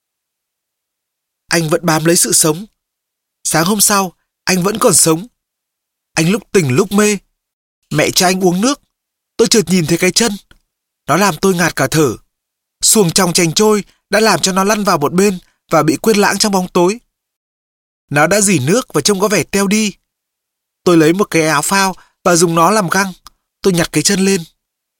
Anh vẫn bám lấy sự sống. Sáng hôm sau, anh vẫn còn sống. Anh lúc tỉnh lúc mê. Mẹ cho anh uống nước. Tôi chợt nhìn thấy cái chân. Nó làm tôi ngạt cả thở. Xuồng chòng chành trôi đã làm cho nó lăn vào một bên và bị quên lãng trong bóng tối. Nó đã rỉ nước và trông có vẻ teo đi. Tôi lấy một cái áo phao và dùng nó làm găng. Tôi nhặt cái chân lên.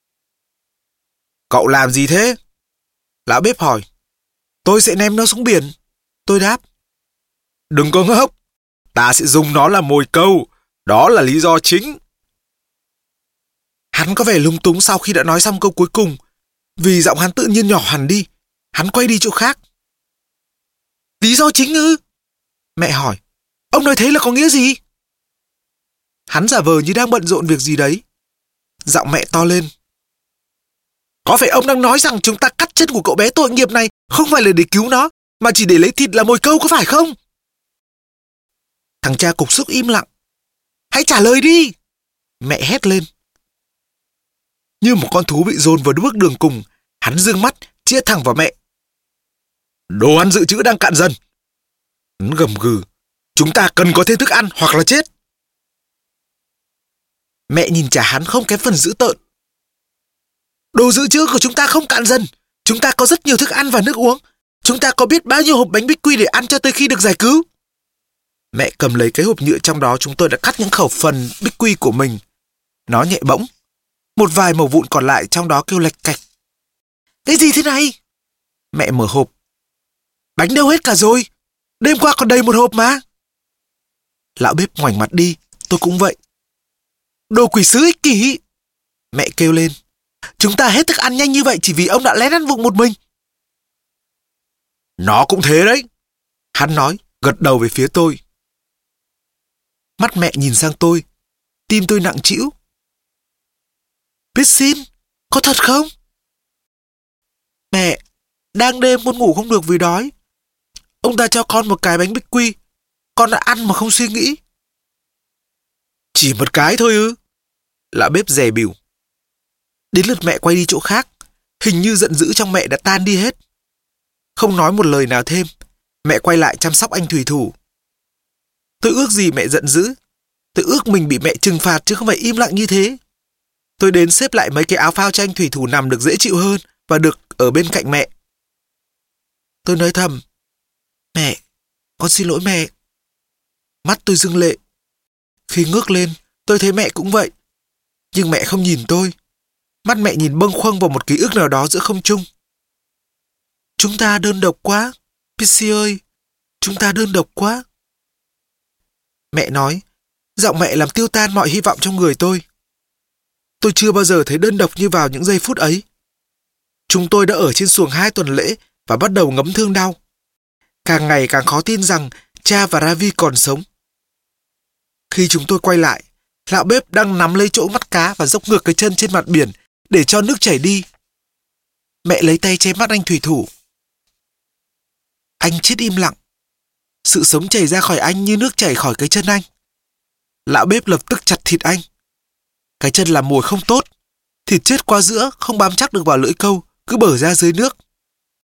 Cậu làm gì thế? Lão bếp hỏi. Tôi sẽ ném nó xuống biển. Tôi đáp. Đừng có ngốc. Ta sẽ dùng nó làm mồi câu. Đó là lý do chính. Hắn có vẻ lúng túng sau khi đã nói xong câu cuối cùng. Vì giọng hắn tự nhiên nhỏ hẳn đi. Hắn quay đi chỗ khác. Lý do chính ư? Mẹ hỏi. Ông nói thế là có nghĩa gì? Hắn giả vờ như đang bận rộn việc gì đấy. Giọng mẹ to lên. Có phải ông đang nói rằng chúng ta cắt chân của cậu bé tội nghiệp này không phải là để cứu nó, mà chỉ để lấy thịt làm mồi câu, có phải không? Thằng cha cục súc im lặng. Hãy trả lời đi! Mẹ hét lên. Như một con thú bị dồn vào bước đường cùng, hắn giương mắt, chĩa thẳng vào mẹ. Đồ ăn dự trữ đang cạn dần. Hắn gầm gừ. Chúng ta cần có thêm thức ăn hoặc là chết. Mẹ nhìn trả hắn không kém phần dữ tợn. Đồ dự trữ của chúng ta không cạn dần. Chúng ta có rất nhiều thức ăn và nước uống. Chúng ta có biết bao nhiêu hộp bánh bích quy để ăn cho tới khi được giải cứu. Mẹ cầm lấy cái hộp nhựa trong đó chúng tôi đã cắt những khẩu phần bích quy của mình. Nó nhẹ bỗng. Một vài mẩu vụn còn lại trong đó kêu lạch cạch. Cái gì thế này? Mẹ mở hộp. Bánh đâu hết cả rồi. Đêm qua còn đầy một hộp mà. Lão bếp ngoảnh mặt đi. Tôi cũng vậy. Đồ quỷ sứ ích kỷ. Mẹ kêu lên. Chúng ta hết thức ăn nhanh như vậy chỉ vì ông đã lén ăn vụng một mình. Nó cũng thế đấy. Hắn nói, gật đầu về phía tôi. Mắt mẹ nhìn sang tôi. Tim tôi nặng trĩu. Biết xin, có thật không? Mẹ, đang đêm con ngủ không được vì đói. Ông ta cho con một cái bánh bích quy. Con đã ăn mà không suy nghĩ. Chỉ một cái thôi ư? Lão bếp dè bỉu. Đến lượt mẹ quay đi chỗ khác. Hình như giận dữ trong mẹ đã tan đi hết. Không nói một lời nào thêm, mẹ quay lại chăm sóc anh thủy thủ. Tôi ước gì mẹ giận dữ. Tôi ước mình bị mẹ trừng phạt chứ không phải im lặng như thế. Tôi đến xếp lại mấy cái áo phao cho anh thủy thủ nằm được dễ chịu hơn và được ở bên cạnh mẹ. Tôi nói thầm. Mẹ, con xin lỗi mẹ. Mắt tôi rưng lệ. Khi ngước lên, tôi thấy mẹ cũng vậy. Nhưng mẹ không nhìn tôi. Mắt mẹ nhìn bâng khuâng vào một ký ức nào đó giữa không trung. Chúng ta đơn độc quá. Pixie ơi, chúng ta đơn độc quá. Mẹ nói, giọng mẹ làm tiêu tan mọi hy vọng trong người tôi. Tôi chưa bao giờ thấy đơn độc như vào những giây phút ấy. Chúng tôi đã ở trên xuồng 2 tuần lễ và bắt đầu ngấm thương đau. Càng ngày càng khó tin rằng cha và Ravi còn sống. Khi chúng tôi quay lại, lão bếp đang nắm lấy chỗ mắt cá và dốc ngược cái chân trên mặt biển để cho nước chảy đi. Mẹ lấy tay che mắt anh thủy thủ. Anh chết im lặng. Sự sống chảy ra khỏi anh như nước chảy khỏi cái chân anh. Lão bếp lập tức chặt thịt anh. Cái chân làm mồi không tốt. Thịt chết qua giữa không bám chắc được vào lưỡi câu, cứ bở ra dưới nước.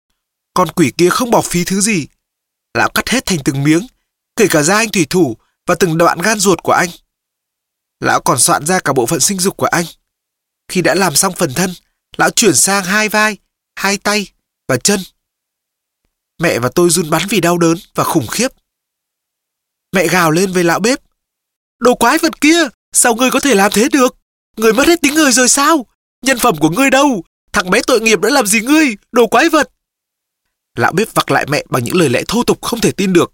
Con quỷ kia không bỏ phí thứ gì. Lão cắt hết thành từng miếng, kể cả da anh thủy thủ và từng đoạn gan ruột của anh. Lão còn soạn ra cả bộ phận sinh dục của anh. Khi đã làm xong phần thân, lão chuyển sang 2 vai, 2 tay và chân. Mẹ và tôi run bắn vì đau đớn và khủng khiếp. Mẹ gào lên với lão bếp. Đồ quái vật kia, sao ngươi có thể làm thế được? Ngươi mất hết tính người rồi sao? Nhân phẩm của ngươi đâu? Thằng bé tội nghiệp đã làm gì ngươi? Đồ quái vật! Lão bếp vặc lại mẹ bằng những lời lẽ thô tục không thể tin được.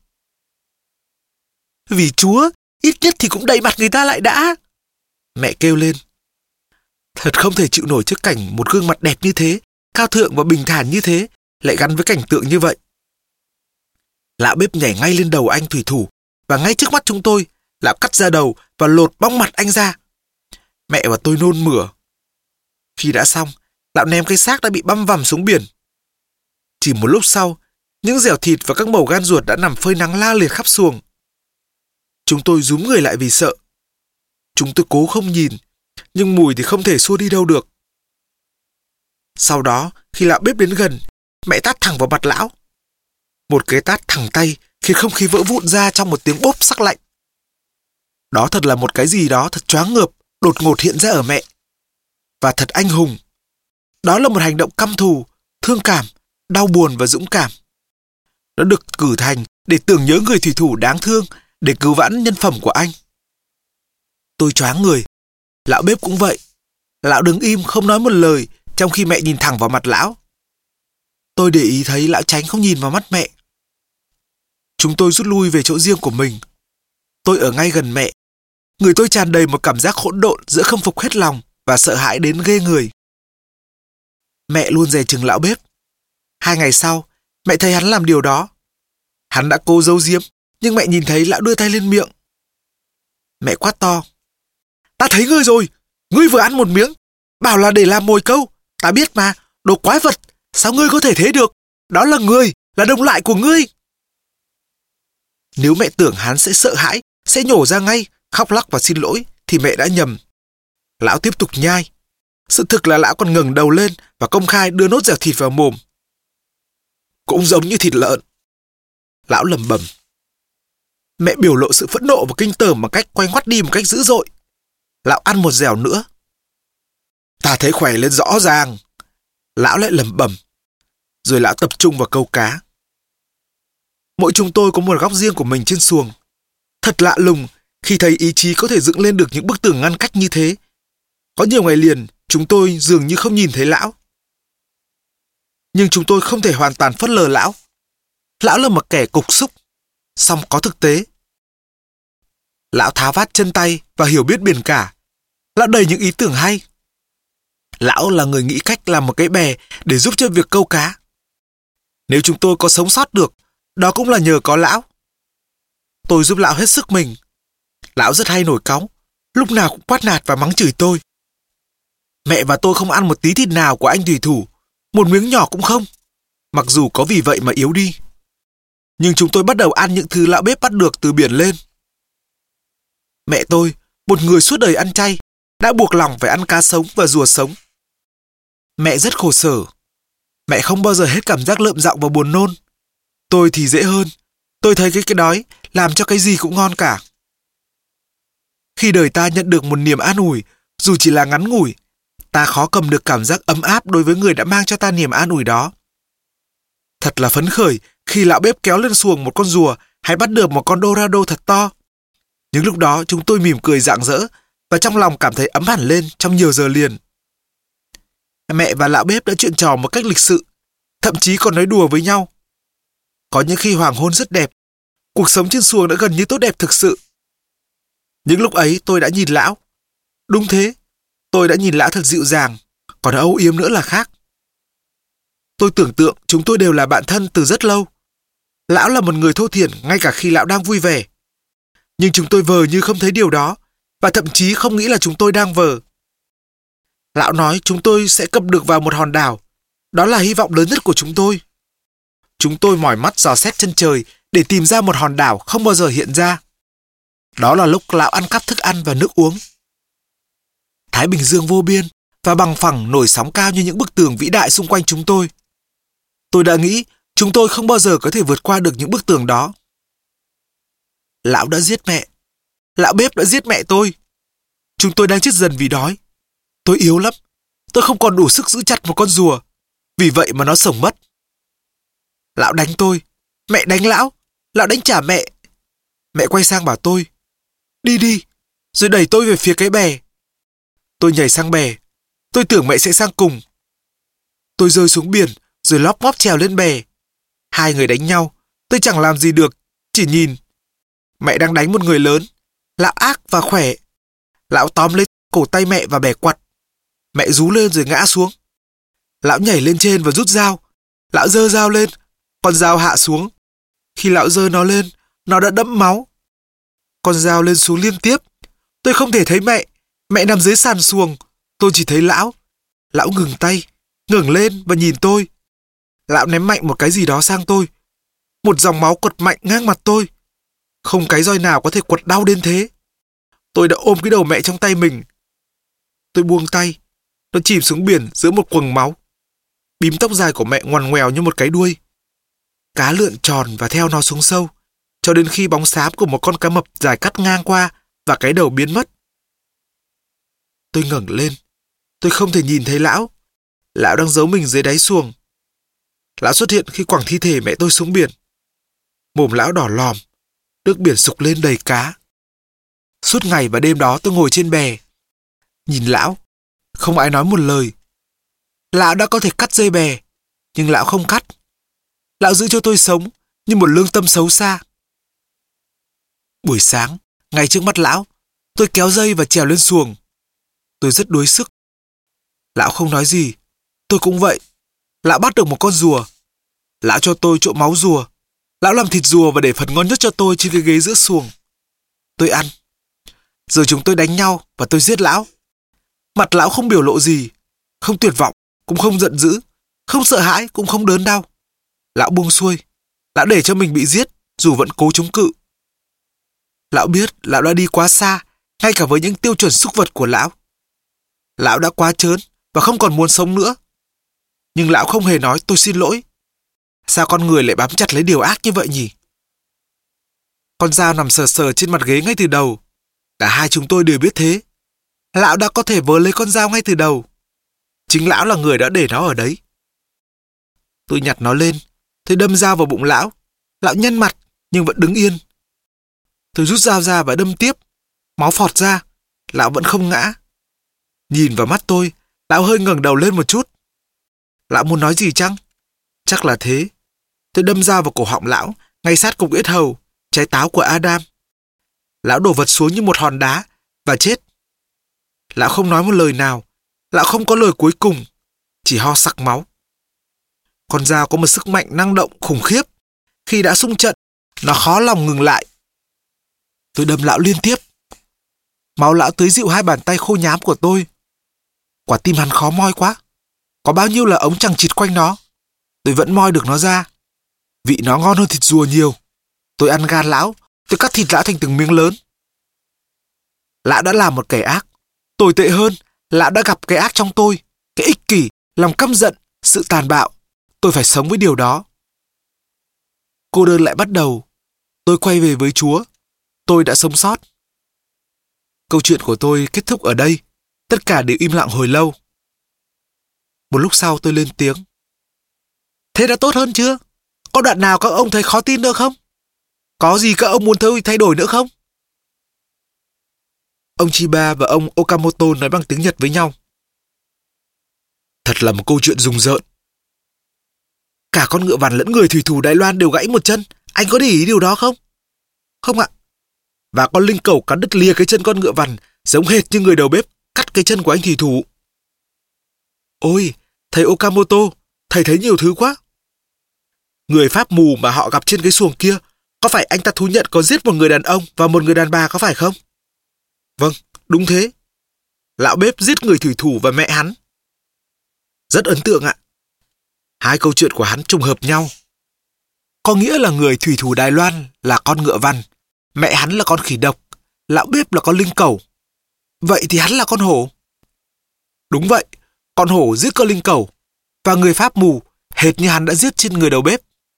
Vì Chúa, ít nhất thì cũng đậy mặt người ta lại đã. Mẹ kêu lên. Thật không thể chịu nổi trước cảnh một gương mặt đẹp như thế, cao thượng và bình thản như thế, lại gắn với cảnh tượng như vậy. Lão bếp nhảy ngay lên đầu anh thủy thủ, và ngay trước mắt chúng tôi, lão cắt ra đầu và lột bong mặt anh ra. Mẹ và tôi nôn mửa. Khi đã xong, lão ném cái xác đã bị băm vằm xuống biển. Chỉ một lúc sau, những dẻo thịt và các mẩu gan ruột đã nằm phơi nắng la liệt khắp xuồng. Chúng tôi rúm người lại vì sợ. Chúng tôi cố không nhìn, nhưng mùi thì không thể xua đi đâu được. Sau đó, khi lão bếp đến gần, mẹ tát thẳng vào mặt lão. Một cái tát thẳng tay khiến không khí vỡ vụn ra trong một tiếng bốp sắc lạnh. Đó thật là một cái gì đó thật choáng ngợp, đột ngột hiện ra ở mẹ. Và thật anh hùng. Đó là một hành động căm thù, thương cảm, đau buồn và dũng cảm. Nó được cử thành để tưởng nhớ người thủy thủ đáng thương, để cứu vãn nhân phẩm của anh. Tôi choáng người. Lão bếp cũng vậy. Lão đứng im không nói một lời trong khi mẹ nhìn thẳng vào mặt lão. Tôi để ý thấy lão tránh không nhìn vào mắt mẹ. Chúng tôi rút lui về chỗ riêng của mình. Tôi ở ngay gần mẹ. Người tôi tràn đầy một cảm giác hỗn độn giữa khâm phục hết lòng và sợ hãi đến ghê người. Mẹ luôn dè chừng lão bếp. 2 ngày sau, mẹ thấy hắn làm điều đó. Hắn đã cố giấu giếm, nhưng mẹ nhìn thấy lão đưa tay lên miệng. Mẹ quát to. Ta thấy ngươi rồi, ngươi vừa ăn một miếng, bảo là để làm mồi câu. Ta biết mà, đồ quái vật, sao ngươi có thể thế được? Đó là ngươi, là đồng loại của ngươi. Nếu mẹ tưởng hắn sẽ sợ hãi, sẽ nhổ ra ngay, khóc lóc và xin lỗi, thì mẹ đã nhầm. Lão tiếp tục nhai. Sự thực là lão còn ngẩng đầu lên và công khai đưa nốt dẻo thịt vào mồm. Cũng giống như thịt lợn. Lão lẩm bẩm. Mẹ biểu lộ sự phẫn nộ và kinh tởm bằng cách quay ngoắt đi một cách dữ dội. Lão ăn một dẻo nữa. Ta thấy khỏe lên rõ ràng. Lão lại lẩm bẩm. Rồi lão tập trung vào câu cá. Mỗi chúng tôi có một góc riêng của mình trên xuồng. Thật lạ lùng khi thấy ý chí có thể dựng lên được những bức tường ngăn cách như thế. Có nhiều ngày liền, chúng tôi dường như không nhìn thấy lão. Nhưng chúng tôi không thể hoàn toàn phớt lờ lão. Lão là một kẻ cục súc, song có thực tế. Lão tháo vát chân tay và hiểu biết biển cả. Lão đầy những ý tưởng hay. Lão là người nghĩ cách làm một cái bè để giúp cho việc câu cá. Nếu chúng tôi có sống sót được, đó cũng là nhờ có lão. Tôi giúp lão hết sức mình. Lão rất hay nổi cáu, lúc nào cũng quát nạt và mắng chửi tôi. Mẹ và tôi không ăn một tí thịt nào của anh thủy thủ, một miếng nhỏ cũng không, mặc dù có vì vậy mà yếu đi. Nhưng chúng tôi bắt đầu ăn những thứ lão bếp bắt được từ biển lên. Mẹ tôi, một người suốt đời ăn chay, đã buộc lòng phải ăn cá sống và rùa sống. Mẹ rất khổ sở. Mẹ không bao giờ hết cảm giác lợm giọng và buồn nôn. Tôi thì dễ hơn. Tôi thấy cái đói làm cho cái gì cũng ngon cả. Khi đời ta nhận được một niềm an ủi, dù chỉ là ngắn ngủi, ta khó cầm được cảm giác ấm áp đối với người đã mang cho ta niềm an ủi đó. Thật là phấn khởi khi lão bếp kéo lên xuồng một con rùa hay bắt được một con dorado thật to. Những lúc đó chúng tôi mỉm cười rạng rỡ và trong lòng cảm thấy ấm hẳn lên trong nhiều giờ liền. Mẹ và lão bếp đã chuyện trò một cách lịch sự, thậm chí còn nói đùa với nhau. Có những khi hoàng hôn rất đẹp, cuộc sống trên xuồng đã gần như tốt đẹp thực sự. Những lúc ấy tôi đã nhìn lão. Đúng thế, tôi đã nhìn lão thật dịu dàng, còn âu yếm nữa là khác. Tôi tưởng tượng chúng tôi đều là bạn thân từ rất lâu. Lão là một người thô thiển ngay cả khi lão đang vui vẻ. Nhưng chúng tôi vờ như không thấy điều đó, và thậm chí không nghĩ là chúng tôi đang vờ. Lão nói chúng tôi sẽ cập được vào một hòn đảo. Đó là hy vọng lớn nhất của chúng tôi. Chúng tôi mỏi mắt dò xét chân trời để tìm ra một hòn đảo không bao giờ hiện ra. Đó là lúc lão ăn cắp thức ăn và nước uống. Thái Bình Dương vô biên và bằng phẳng nổi sóng cao như những bức tường vĩ đại xung quanh chúng tôi. Tôi đã nghĩ Chúng tôi không bao giờ có thể vượt qua được những bức tường đó. Lão đã giết mẹ. Lão bếp đã giết mẹ tôi. Chúng tôi đang chết dần vì đói. Tôi yếu lắm. Tôi không còn đủ sức giữ chặt một con rùa. Vì vậy mà nó sống mất. Lão đánh tôi. Mẹ đánh lão. Lão đánh trả mẹ. Mẹ quay sang bảo tôi, đi đi, rồi đẩy tôi về phía cái bè. Tôi nhảy sang bè. Tôi tưởng mẹ sẽ sang cùng. Tôi rơi xuống biển, rồi lóp ngóp trèo lên bè. Hai người đánh nhau. Tôi chẳng làm gì được, chỉ nhìn. Mẹ đang đánh một người lớn. Lão ác và khỏe. Lão tóm lấy cổ tay mẹ và bẻ quặt. Mẹ rú lên rồi ngã xuống. Lão nhảy lên trên và rút dao. Lão giơ dao lên. Con dao hạ xuống. Khi lão giơ nó lên, nó đã đẫm máu. Con dao lên xuống liên tiếp. Tôi không thể thấy mẹ. Mẹ nằm dưới sàn xuồng. Tôi chỉ thấy lão. Lão ngừng tay, ngẩng lên và nhìn tôi. Lão ném mạnh một cái gì đó sang tôi. Một dòng máu quật mạnh ngang mặt tôi. Không cái roi nào có thể quật đau đến thế. Tôi đã ôm cái đầu mẹ trong tay mình. Tôi buông tay. Nó chìm xuống biển giữa một quầng máu. Bím tóc dài của mẹ ngoằn ngoèo như một cái đuôi. Cá lượn tròn và theo nó xuống sâu, cho đến khi bóng xám của một con cá mập dài cắt ngang qua và cái đầu biến mất. Tôi ngẩng lên. Tôi không thể nhìn thấy lão. Lão đang giấu mình dưới đáy xuồng. Lão xuất hiện khi quẳng thi thể mẹ tôi xuống biển. Mồm lão đỏ lòm. Nước biển sục lên đầy cá. Suốt ngày và đêm đó tôi ngồi trên bè. Nhìn lão. Không ai nói một lời. Lão đã có thể cắt dây bè, nhưng lão không cắt. Lão giữ cho tôi sống như một lương tâm xấu xa. Buổi sáng, ngay trước mắt lão, tôi kéo dây và trèo lên xuồng. Tôi rất đuối sức. Lão không nói gì. Tôi cũng vậy. Lão bắt được một con rùa. Lão cho tôi trộn máu rùa. Lão làm thịt rùa và để phần ngon nhất cho tôi trên cái ghế giữa xuồng. Tôi ăn. Rồi chúng tôi đánh nhau và tôi giết lão. Mặt lão không biểu lộ gì. Không tuyệt vọng, cũng không giận dữ. Không sợ hãi, cũng không đớn đau. Lão buông xuôi. Lão để cho mình bị giết, dù vẫn cố chống cự. Lão biết lão đã đi quá xa, ngay cả với những tiêu chuẩn súc vật của lão. Lão đã quá trớn và không còn muốn sống nữa. Nhưng lão không hề nói tôi xin lỗi. Sao con người lại bám chặt lấy điều ác như vậy nhỉ? Con dao nằm sờ sờ trên mặt ghế ngay từ đầu. Cả hai chúng tôi đều biết thế. Lão đã có thể vớ lấy con dao ngay từ đầu. Chính lão là người đã để nó ở đấy. Tôi nhặt nó lên. Tôi đâm dao vào bụng lão. Lão nhăn mặt nhưng vẫn đứng yên. Tôi rút dao ra và đâm tiếp. Máu phọt ra. Lão vẫn không ngã. Nhìn vào mắt tôi, lão hơi ngẩng đầu lên một chút. Lão muốn nói gì chăng? Chắc là thế. Tôi đâm dao vào cổ họng lão, ngay sát cục yết hầu, trái táo của Adam. Lão đổ vật xuống như một hòn đá và chết. Lão không nói một lời nào. Lão không có lời cuối cùng, chỉ ho sặc máu. Con dao có một sức mạnh năng động khủng khiếp. Khi đã xung trận, nó khó lòng ngừng lại. Tôi đâm lão liên tiếp. Máu lão tưới dịu hai bàn tay khô nhám của tôi. Quả tim hắn khó moi quá. Có bao nhiêu là ống chằng chịt quanh nó. Tôi vẫn moi được nó ra. Vị nó ngon hơn thịt rùa nhiều. Tôi ăn gan lão. Tôi cắt thịt lão thành từng miếng lớn. Lão đã làm một kẻ ác. Tồi tệ hơn, lão đã gặp cái ác trong tôi. Cái ích kỷ, lòng căm giận, sự tàn bạo. Tôi phải sống với điều đó. Cô đơn lại bắt đầu. Tôi quay về với Chúa. Tôi đã sống sót. Câu chuyện của tôi kết thúc ở đây. Tất cả đều im lặng hồi lâu. Một lúc sau tôi lên tiếng. Thế đã tốt hơn chưa? Có đoạn nào các ông thấy khó tin nữa không? Có gì các ông muốn tôi thay đổi nữa không? Ông Chiba và ông Okamoto nói bằng tiếng Nhật với nhau. Thật là một câu chuyện rùng rợn. Cả con ngựa vằn lẫn người thủy thủ Đài Loan đều gãy một chân. Anh có để ý điều đó không? Không ạ. Và con linh cẩu cắn đứt lìa cái chân con ngựa vằn, giống hệt như người đầu bếp cắt cái chân của anh thủy thủ. Ôi, thầy Okamoto, thầy thấy nhiều thứ quá. Người Pháp mù mà họ gặp trên cái xuồng kia, có phải anh ta thú nhận có giết một người đàn ông và một người đàn bà có phải không? Vâng, đúng thế. Lão bếp giết người thủy thủ và mẹ hắn. Rất ấn tượng ạ. Hai câu chuyện của hắn trùng hợp nhau. Có nghĩa là người thủy thủ Đài Loan là con ngựa vằn, mẹ hắn là con khỉ độc, lão bếp là con linh cẩu. Vậy thì hắn là con hổ. Đúng vậy, con hổ giết con linh cẩu, và người Pháp mù hệt như hắn đã giết trên người đầu bếp.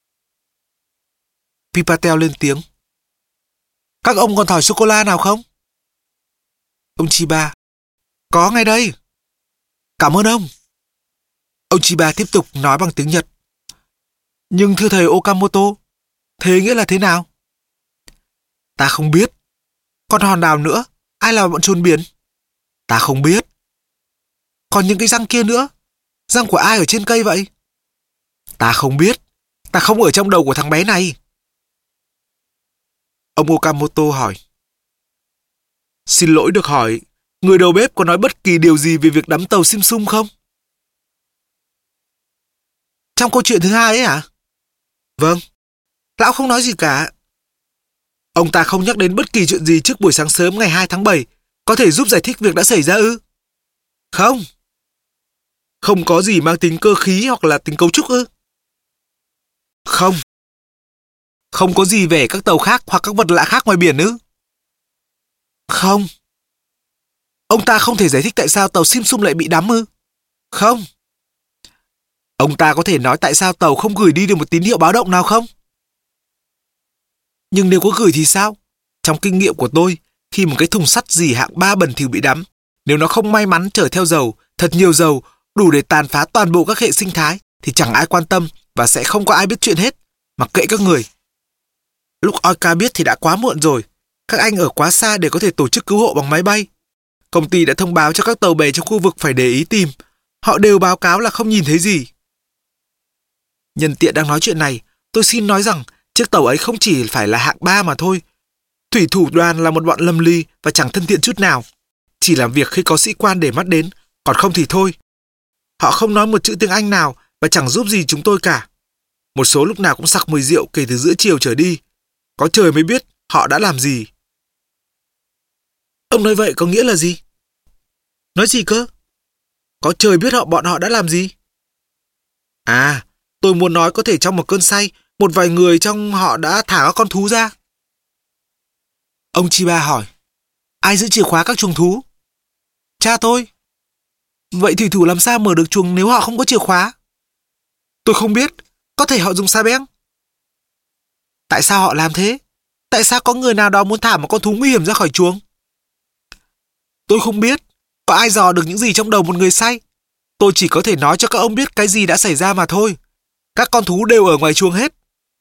Pipatel lên tiếng. Các ông còn thỏi sô-cô-la nào không? Ông Chiba. Có ngay đây. Cảm ơn ông. Ông Chiba tiếp tục nói bằng tiếng Nhật. Nhưng thưa thầy Okamoto, thế nghĩa là thế nào? Ta không biết. Còn hòn đảo nữa, ai là bọn chồn biển? Ta không biết. Còn những cái răng kia nữa, răng của ai ở trên cây vậy? Ta không biết. Ta không ở trong đầu của thằng bé này. Ông Okamoto hỏi. Xin lỗi được hỏi, người đầu bếp có nói bất kỳ điều gì về việc đắm tàu Simsum không? Trong câu chuyện thứ hai ấy hả? Vâng. Lão không nói gì cả. Ông ta không nhắc đến bất kỳ chuyện gì trước buổi sáng sớm ngày 2 tháng 7 có thể giúp giải thích việc đã xảy ra ư? Không. Không có gì mang tính cơ khí hoặc là tính cấu trúc ư? Không. Không có gì về các tàu khác hoặc các vật lạ khác ngoài biển ư? Không. Ông ta không thể giải thích tại sao tàu Simsum lại bị đắm ư? Không. Ông ta có thể nói tại sao tàu không gửi đi được một tín hiệu báo động nào không? Nhưng nếu có gửi thì sao? Trong kinh nghiệm của tôi, khi một cái thùng sắt gì hạng 3 bẩn thỉu bị đắm, nếu nó không may mắn chở theo dầu, thật nhiều dầu, đủ để tàn phá toàn bộ các hệ sinh thái, thì chẳng ai quan tâm và sẽ không có ai biết chuyện hết, mặc kệ các người. Lúc Oika biết thì đã quá muộn rồi. Các anh ở quá xa để có thể tổ chức cứu hộ bằng máy bay. Công ty đã thông báo cho các tàu bè trong khu vực phải để ý tìm. Họ đều báo cáo là không nhìn thấy gì. Nhân tiện đang nói chuyện này, tôi xin nói rằng chiếc tàu ấy không chỉ phải là hạng 3 mà thôi. Thủy thủ đoàn là một bọn lầm ly và chẳng thân thiện chút nào. Chỉ làm việc khi có sĩ quan để mắt đến, còn không thì thôi. Họ không nói một chữ tiếng Anh nào và chẳng giúp gì chúng tôi cả. Một số lúc nào cũng sặc mùi rượu kể từ giữa chiều trở đi. Có trời mới biết họ đã làm gì. Ông nói vậy có nghĩa là gì? Nói gì cơ? Có trời biết bọn họ đã làm gì? À, tôi muốn nói có thể trong một cơn say, một vài người trong họ đã thả các con thú ra. Ông Chiba hỏi. Ai giữ chìa khóa các chuồng thú? Cha tôi. Vậy thủy thủ làm sao mở được chuồng nếu họ không có chìa khóa? Tôi không biết. Có thể họ dùng xà beng. Tại sao họ làm thế? Tại sao có người nào đó muốn thả một con thú nguy hiểm ra khỏi chuồng? Tôi không biết. Có ai dò được những gì trong đầu một người say? Tôi chỉ có thể nói cho các ông biết cái gì đã xảy ra mà thôi. Các con thú đều ở ngoài chuồng hết.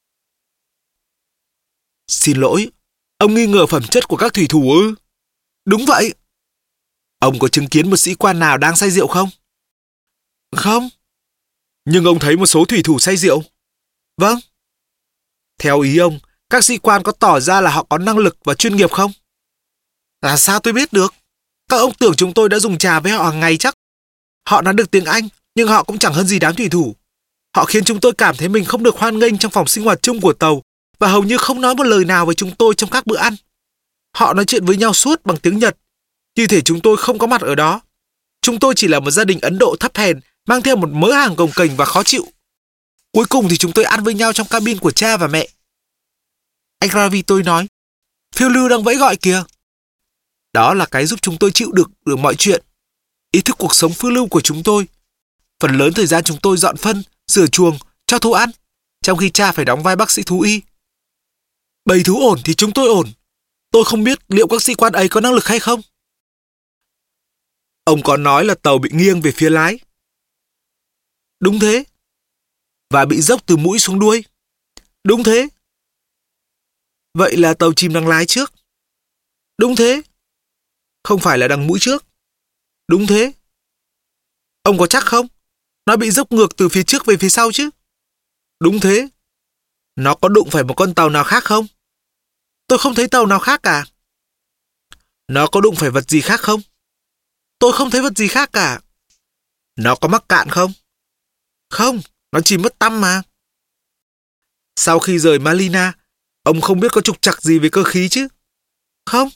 Xin lỗi, ông nghi ngờ phẩm chất của các thủy thủ ư? Đúng vậy. Ông có chứng kiến một sĩ quan nào đang say rượu không? Không. Nhưng ông thấy một số thủy thủ say rượu? Vâng. Theo ý ông, các sĩ quan có tỏ ra là họ có năng lực và chuyên nghiệp không? Là sao tôi biết được? Các ông tưởng chúng tôi đã dùng trà với họ hàng ngày chắc? Họ nói được tiếng Anh, nhưng họ cũng chẳng hơn gì đám thủy thủ. Họ khiến chúng tôi cảm thấy mình không được hoan nghênh trong phòng sinh hoạt chung của tàu và hầu như không nói một lời nào với chúng tôi trong các bữa ăn. Họ nói chuyện với nhau suốt bằng tiếng Nhật, như thể chúng tôi không có mặt ở đó. Chúng tôi chỉ là một gia đình Ấn Độ thấp hèn, mang theo một mớ hàng cồng kềnh và khó chịu. Cuối cùng thì chúng tôi ăn với nhau trong cabin của cha và mẹ. Anh Ravi tôi nói, phiêu lưu đang vẫy gọi kìa. Đó là cái giúp chúng tôi chịu được mọi chuyện. Ý thức cuộc sống phiêu lưu của chúng tôi. Phần lớn thời gian chúng tôi dọn phân, rửa chuồng, cho thú ăn, trong khi cha phải đóng vai bác sĩ thú y. Bầy thú ổn thì chúng tôi ổn. Tôi không biết liệu các sĩ quan ấy có năng lực hay không. Ông có nói là tàu bị nghiêng về phía lái. Đúng thế. Và bị dốc từ mũi xuống đuôi. Đúng thế. Vậy là tàu chìm đằng lái trước. Đúng thế. Không phải là đằng mũi trước. Đúng thế. Ông có chắc không? Nó bị dốc ngược từ phía trước về phía sau chứ. Đúng thế. Nó có đụng phải một con tàu nào khác không? Tôi không thấy tàu nào khác cả. Nó có đụng phải vật gì khác không? Tôi không thấy vật gì khác cả. Nó có mắc cạn không? Không, nó chỉ mất tăm mà. Sau khi rời Malina, ông không biết có trục trặc gì về cơ khí chứ? Không.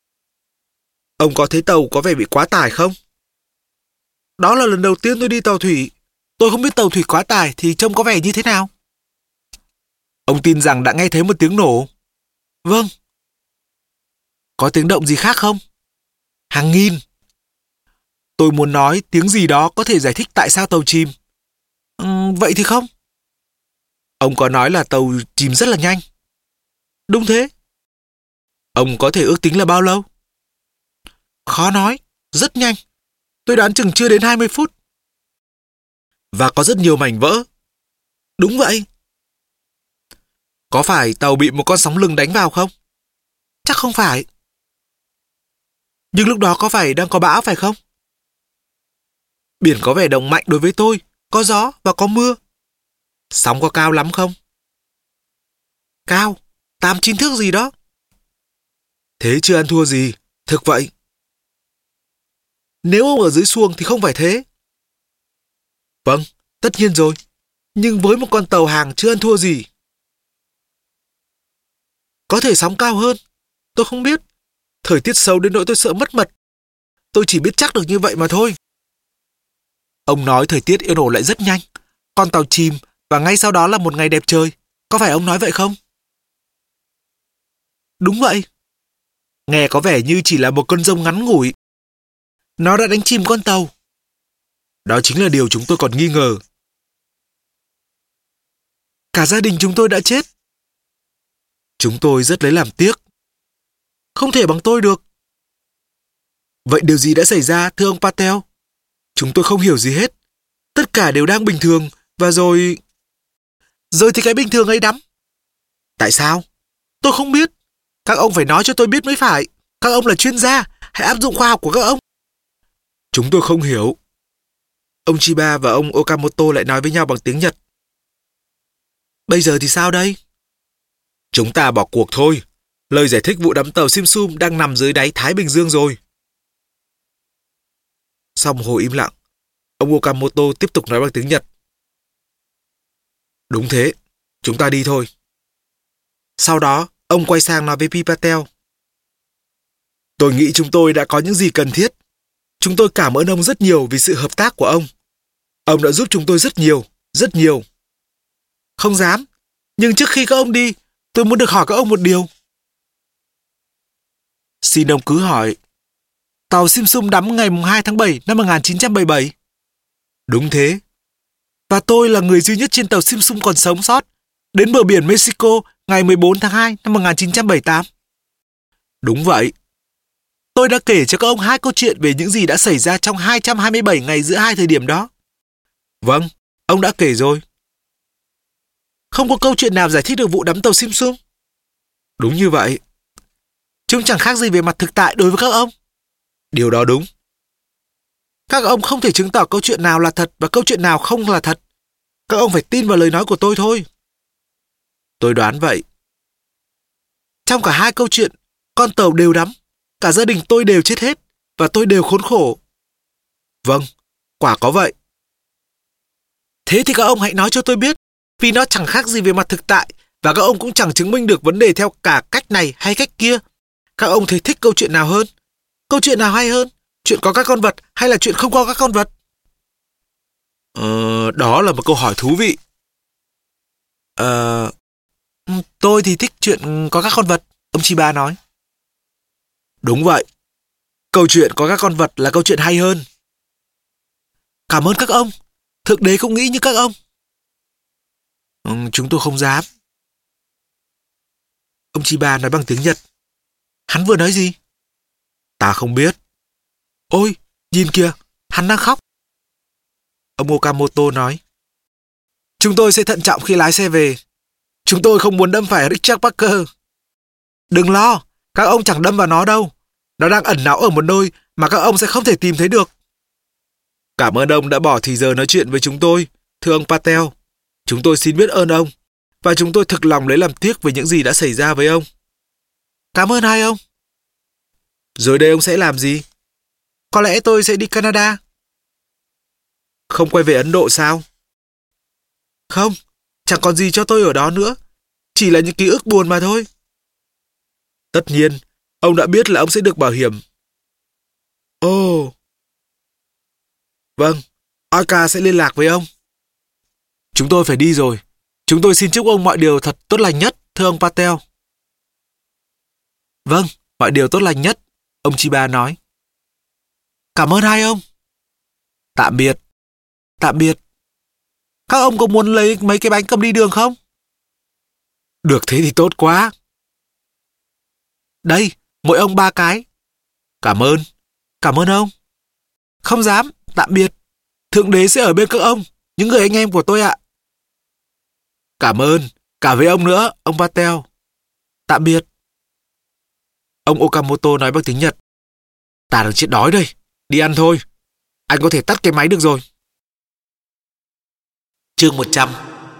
Ông có thấy tàu có vẻ bị quá tải không? Đó là lần đầu tiên tôi đi tàu thủy. Tôi không biết tàu thủy quá tải thì trông có vẻ như thế nào. Ông tin rằng đã nghe thấy một tiếng nổ? Vâng. Có tiếng động gì khác không? Hàng nghìn. Tôi muốn nói tiếng gì đó có thể giải thích tại sao tàu chìm. Vậy thì không. Ông có nói là tàu chìm rất là nhanh. Đúng thế. Ông có thể ước tính là bao lâu? Khó nói, rất nhanh. Tôi đoán chừng chưa đến 20 phút. Và có rất nhiều mảnh vỡ. Đúng vậy. Có phải tàu bị một con sóng lừng đánh vào không? Chắc không phải. Nhưng lúc đó có phải đang có bão phải không? Biển có vẻ động mạnh đối với tôi, có gió và có mưa. Sóng có cao lắm không? Cao, 8-9 thước gì đó. Thế chưa ăn thua gì, thực vậy. Nếu ông ở dưới xuồng thì không phải thế. Vâng, tất nhiên rồi. Nhưng với một con tàu hàng chưa ăn thua gì. Có thể sóng cao hơn. Tôi không biết. Thời tiết xấu đến nỗi tôi sợ mất mật. Tôi chỉ biết chắc được như vậy mà thôi. Ông nói thời tiết yêu nổ lại rất nhanh. Con tàu chìm và ngay sau đó là một ngày đẹp trời. Có phải ông nói vậy không? Đúng vậy. Nghe có vẻ như chỉ là một cơn giông ngắn ngủi. Nó đã đánh chìm con tàu. Đó chính là điều chúng tôi còn nghi ngờ. Cả gia đình chúng tôi đã chết. Chúng tôi rất lấy làm tiếc. Không thể bằng tôi được. Vậy điều gì đã xảy ra, thưa ông Patel? Chúng tôi không hiểu gì hết. Tất cả đều đang bình thường, và rồi... Rồi thì cái bình thường ấy đắm. Tại sao? Tôi không biết. Các ông phải nói cho tôi biết mới phải. Các ông là chuyên gia, hãy áp dụng khoa học của các ông. Chúng tôi không hiểu. Ông Chiba và ông Okamoto lại nói với nhau bằng tiếng Nhật. Bây giờ thì sao đây? Chúng ta bỏ cuộc thôi. Lời giải thích vụ đắm tàu Simpson đang nằm dưới đáy Thái Bình Dương rồi. Sau một hồi im lặng, ông Okamoto tiếp tục nói bằng tiếng Nhật. Đúng thế, chúng ta đi thôi. Sau đó, ông quay sang nói với P. Patel. Tôi nghĩ chúng tôi đã có những gì cần thiết. Chúng tôi cảm ơn ông rất nhiều vì sự hợp tác của ông. Ông đã giúp chúng tôi rất nhiều, rất nhiều. Không dám, nhưng trước khi các ông đi, tôi muốn được hỏi các ông một điều. Xin ông cứ hỏi. Tàu Simpson đắm ngày 2 tháng 7 năm 1977. Đúng thế. Và tôi là người duy nhất trên tàu Simpson còn sống sót đến bờ biển Mexico ngày 14 tháng 2 năm 1978. Đúng vậy. Tôi đã kể cho các ông 2 câu chuyện về những gì đã xảy ra trong 227 ngày giữa 2 thời điểm đó. Vâng, ông đã kể rồi. Không có câu chuyện nào giải thích được vụ đắm tàu Simpson. Đúng như vậy. Chúng chẳng khác gì về mặt thực tại đối với các ông. Điều đó đúng. Các ông không thể chứng tỏ câu chuyện nào là thật và câu chuyện nào không là thật. Các ông phải tin vào lời nói của tôi thôi. Tôi đoán vậy. Trong cả 2 câu chuyện, con tàu đều đắm, cả gia đình tôi đều chết hết, và tôi đều khốn khổ. Vâng, quả có vậy. Thế thì các ông hãy nói cho tôi biết, vì nó chẳng khác gì về mặt thực tại, và các ông cũng chẳng chứng minh được vấn đề theo cả cách này hay cách kia. Các ông thấy thích câu chuyện nào hơn? Câu chuyện nào hay hơn? Chuyện có các con vật hay là chuyện không có các con vật? Đó là một câu hỏi thú vị. Tôi thì thích chuyện có các con vật, ông Chiba nói. Đúng vậy. Câu chuyện có các con vật là câu chuyện hay hơn. Cảm ơn các ông. Thượng đế cũng nghĩ như các ông. Chúng tôi không dám. Ông Chiba nói bằng tiếng Nhật. Hắn vừa nói gì? Ta không biết. Ôi, nhìn kìa, hắn đang khóc. Ông Okamoto nói. Chúng tôi sẽ thận trọng khi lái xe về. Chúng tôi không muốn đâm phải Richard Parker. Đừng lo, các ông chẳng đâm vào nó đâu. Nó đang ẩn náu ở một nơi mà các ông sẽ không thể tìm thấy được. Cảm ơn ông đã bỏ thì giờ nói chuyện với chúng tôi, thưa ông Patel. Chúng tôi xin biết ơn ông, và chúng tôi thực lòng lấy làm tiếc về những gì đã xảy ra với ông. Cảm ơn hai ông. Rồi đây ông sẽ làm gì? Có lẽ tôi sẽ đi Canada. Không quay về Ấn Độ sao? Không, chẳng còn gì cho tôi ở đó nữa. Chỉ là những ký ức buồn mà thôi. Tất nhiên, ông đã biết là ông sẽ được bảo hiểm. Ồ. Vâng, Orca sẽ liên lạc với ông. Chúng tôi phải đi rồi. Chúng tôi xin chúc ông mọi điều thật tốt lành nhất, thưa ông Patel. Vâng, mọi điều tốt lành nhất, ông Chiba nói. Cảm ơn hai ông. Tạm biệt. Tạm biệt. Các ông có muốn lấy mấy cái bánh cầm đi đường không? Được thế thì tốt quá. Đây, mỗi ông 3 cái. Cảm ơn ông. Không dám, tạm biệt. Thượng đế sẽ ở bên các ông, những người anh em của tôi ạ. Cảm ơn, cả với ông nữa, ông Patel. Tạm biệt. Ông Okamoto nói bằng tiếng Nhật. Ta đang chết đói đây, đi ăn thôi. Anh có thể tắt cái máy được rồi. Chương 100.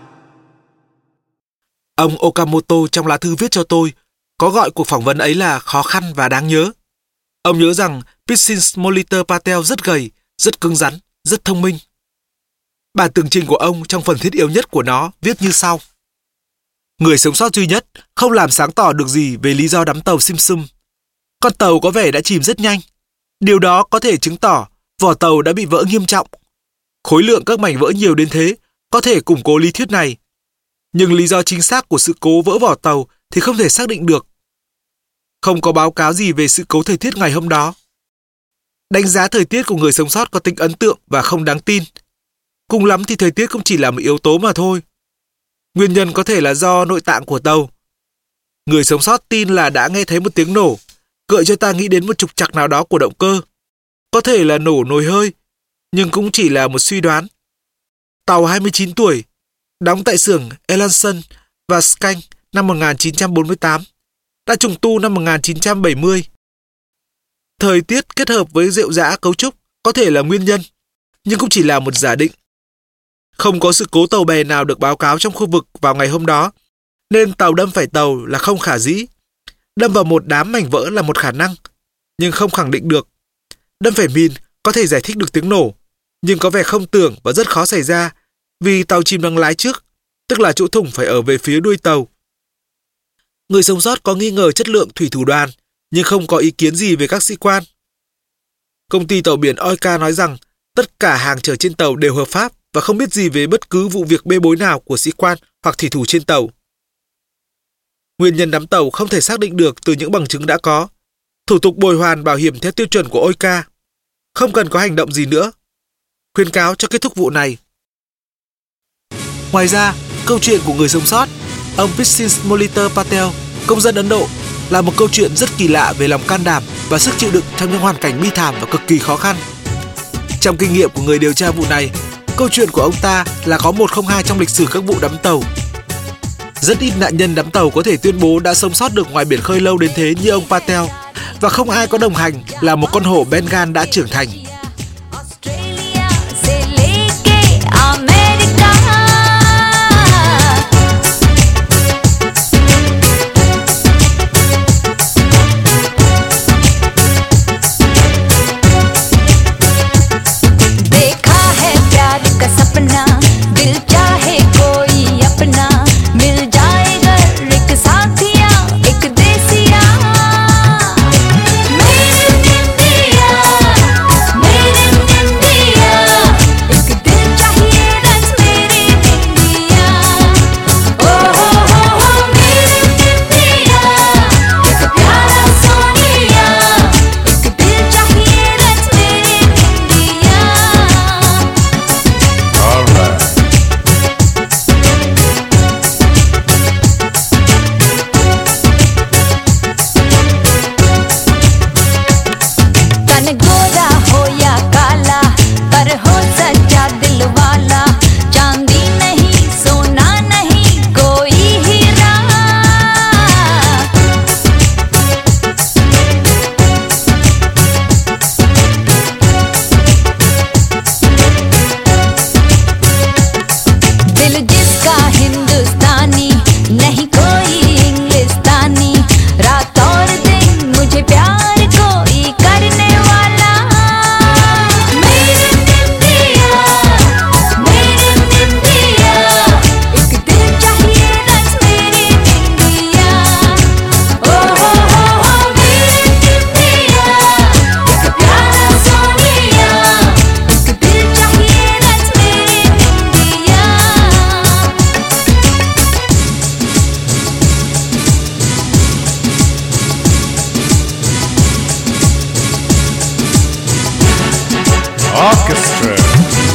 Ông Okamoto trong lá thư viết cho tôi có gọi cuộc phỏng vấn ấy là khó khăn và đáng nhớ. Ông nhớ rằng Piscinsmoliter Patel rất gầy, rất cứng rắn, rất thông minh. Bản tường trình của ông trong phần thiết yếu nhất của nó viết như sau. Người sống sót duy nhất không làm sáng tỏ được gì về lý do đắm tàu Simpson. Con tàu có vẻ đã chìm rất nhanh. Điều đó có thể chứng tỏ vỏ tàu đã bị vỡ nghiêm trọng. Khối lượng các mảnh vỡ nhiều đến thế có thể củng cố lý thuyết này. Nhưng lý do chính xác của sự cố vỡ vỏ tàu thì không thể xác định được. Không có báo cáo gì về sự cố thời tiết ngày hôm đó. Đánh giá thời tiết của người sống sót có tính ấn tượng và không đáng tin. Cùng lắm thì thời tiết cũng chỉ là một yếu tố mà thôi. Nguyên nhân có thể là do nội tạng của tàu. Người sống sót tin là đã nghe thấy một tiếng nổ, gợi cho ta nghĩ đến một trục trặc nào đó của động cơ. Có thể là nổ nồi hơi, nhưng cũng chỉ là một suy đoán. Tàu 29 tuổi, đóng tại xưởng Elanson và Skank năm 1948, đã trùng tu năm 1970. Thời tiết kết hợp với rệu rã cấu trúc có thể là nguyên nhân, nhưng cũng chỉ là một giả định. Không có sự cố tàu bè nào được báo cáo trong khu vực vào ngày hôm đó, nên tàu đâm phải tàu là không khả dĩ. Đâm vào một đám mảnh vỡ là một khả năng, nhưng không khẳng định được. Đâm phải mìn có thể giải thích được tiếng nổ, nhưng có vẻ không tưởng và rất khó xảy ra vì tàu chìm đằng lái trước, tức là chỗ thủng phải ở về phía đuôi tàu. Người sống sót có nghi ngờ chất lượng thủy thủ đoàn, nhưng không có ý kiến gì về các sĩ quan. Công ty tàu biển Oika nói rằng tất cả hàng chở trên tàu đều hợp pháp và không biết gì về bất cứ vụ việc bê bối nào của sĩ quan hoặc thủy thủ trên tàu. Nguyên nhân đắm tàu không thể xác định được từ những bằng chứng đã có. Thủ tục bồi hoàn bảo hiểm theo tiêu chuẩn của Oika. Không cần có hành động gì nữa. Khuyến cáo cho kết thúc vụ này. Ngoài ra, câu chuyện của người sống sót, ông Piscinsmoliter Patel, công dân Ấn Độ, là một câu chuyện rất kỳ lạ về lòng can đảm và sức chịu đựng trong những hoàn cảnh bi thảm và cực kỳ khó khăn. Trong kinh nghiệm của người điều tra vụ này, câu chuyện của ông ta là có một không hai trong lịch sử các vụ đắm tàu. Rất ít nạn nhân đắm tàu có thể tuyên bố đã sống sót được ngoài biển khơi lâu đến thế như ông Patel, và không ai có đồng hành là một con hổ Bengal đã trưởng thành. Orchestra.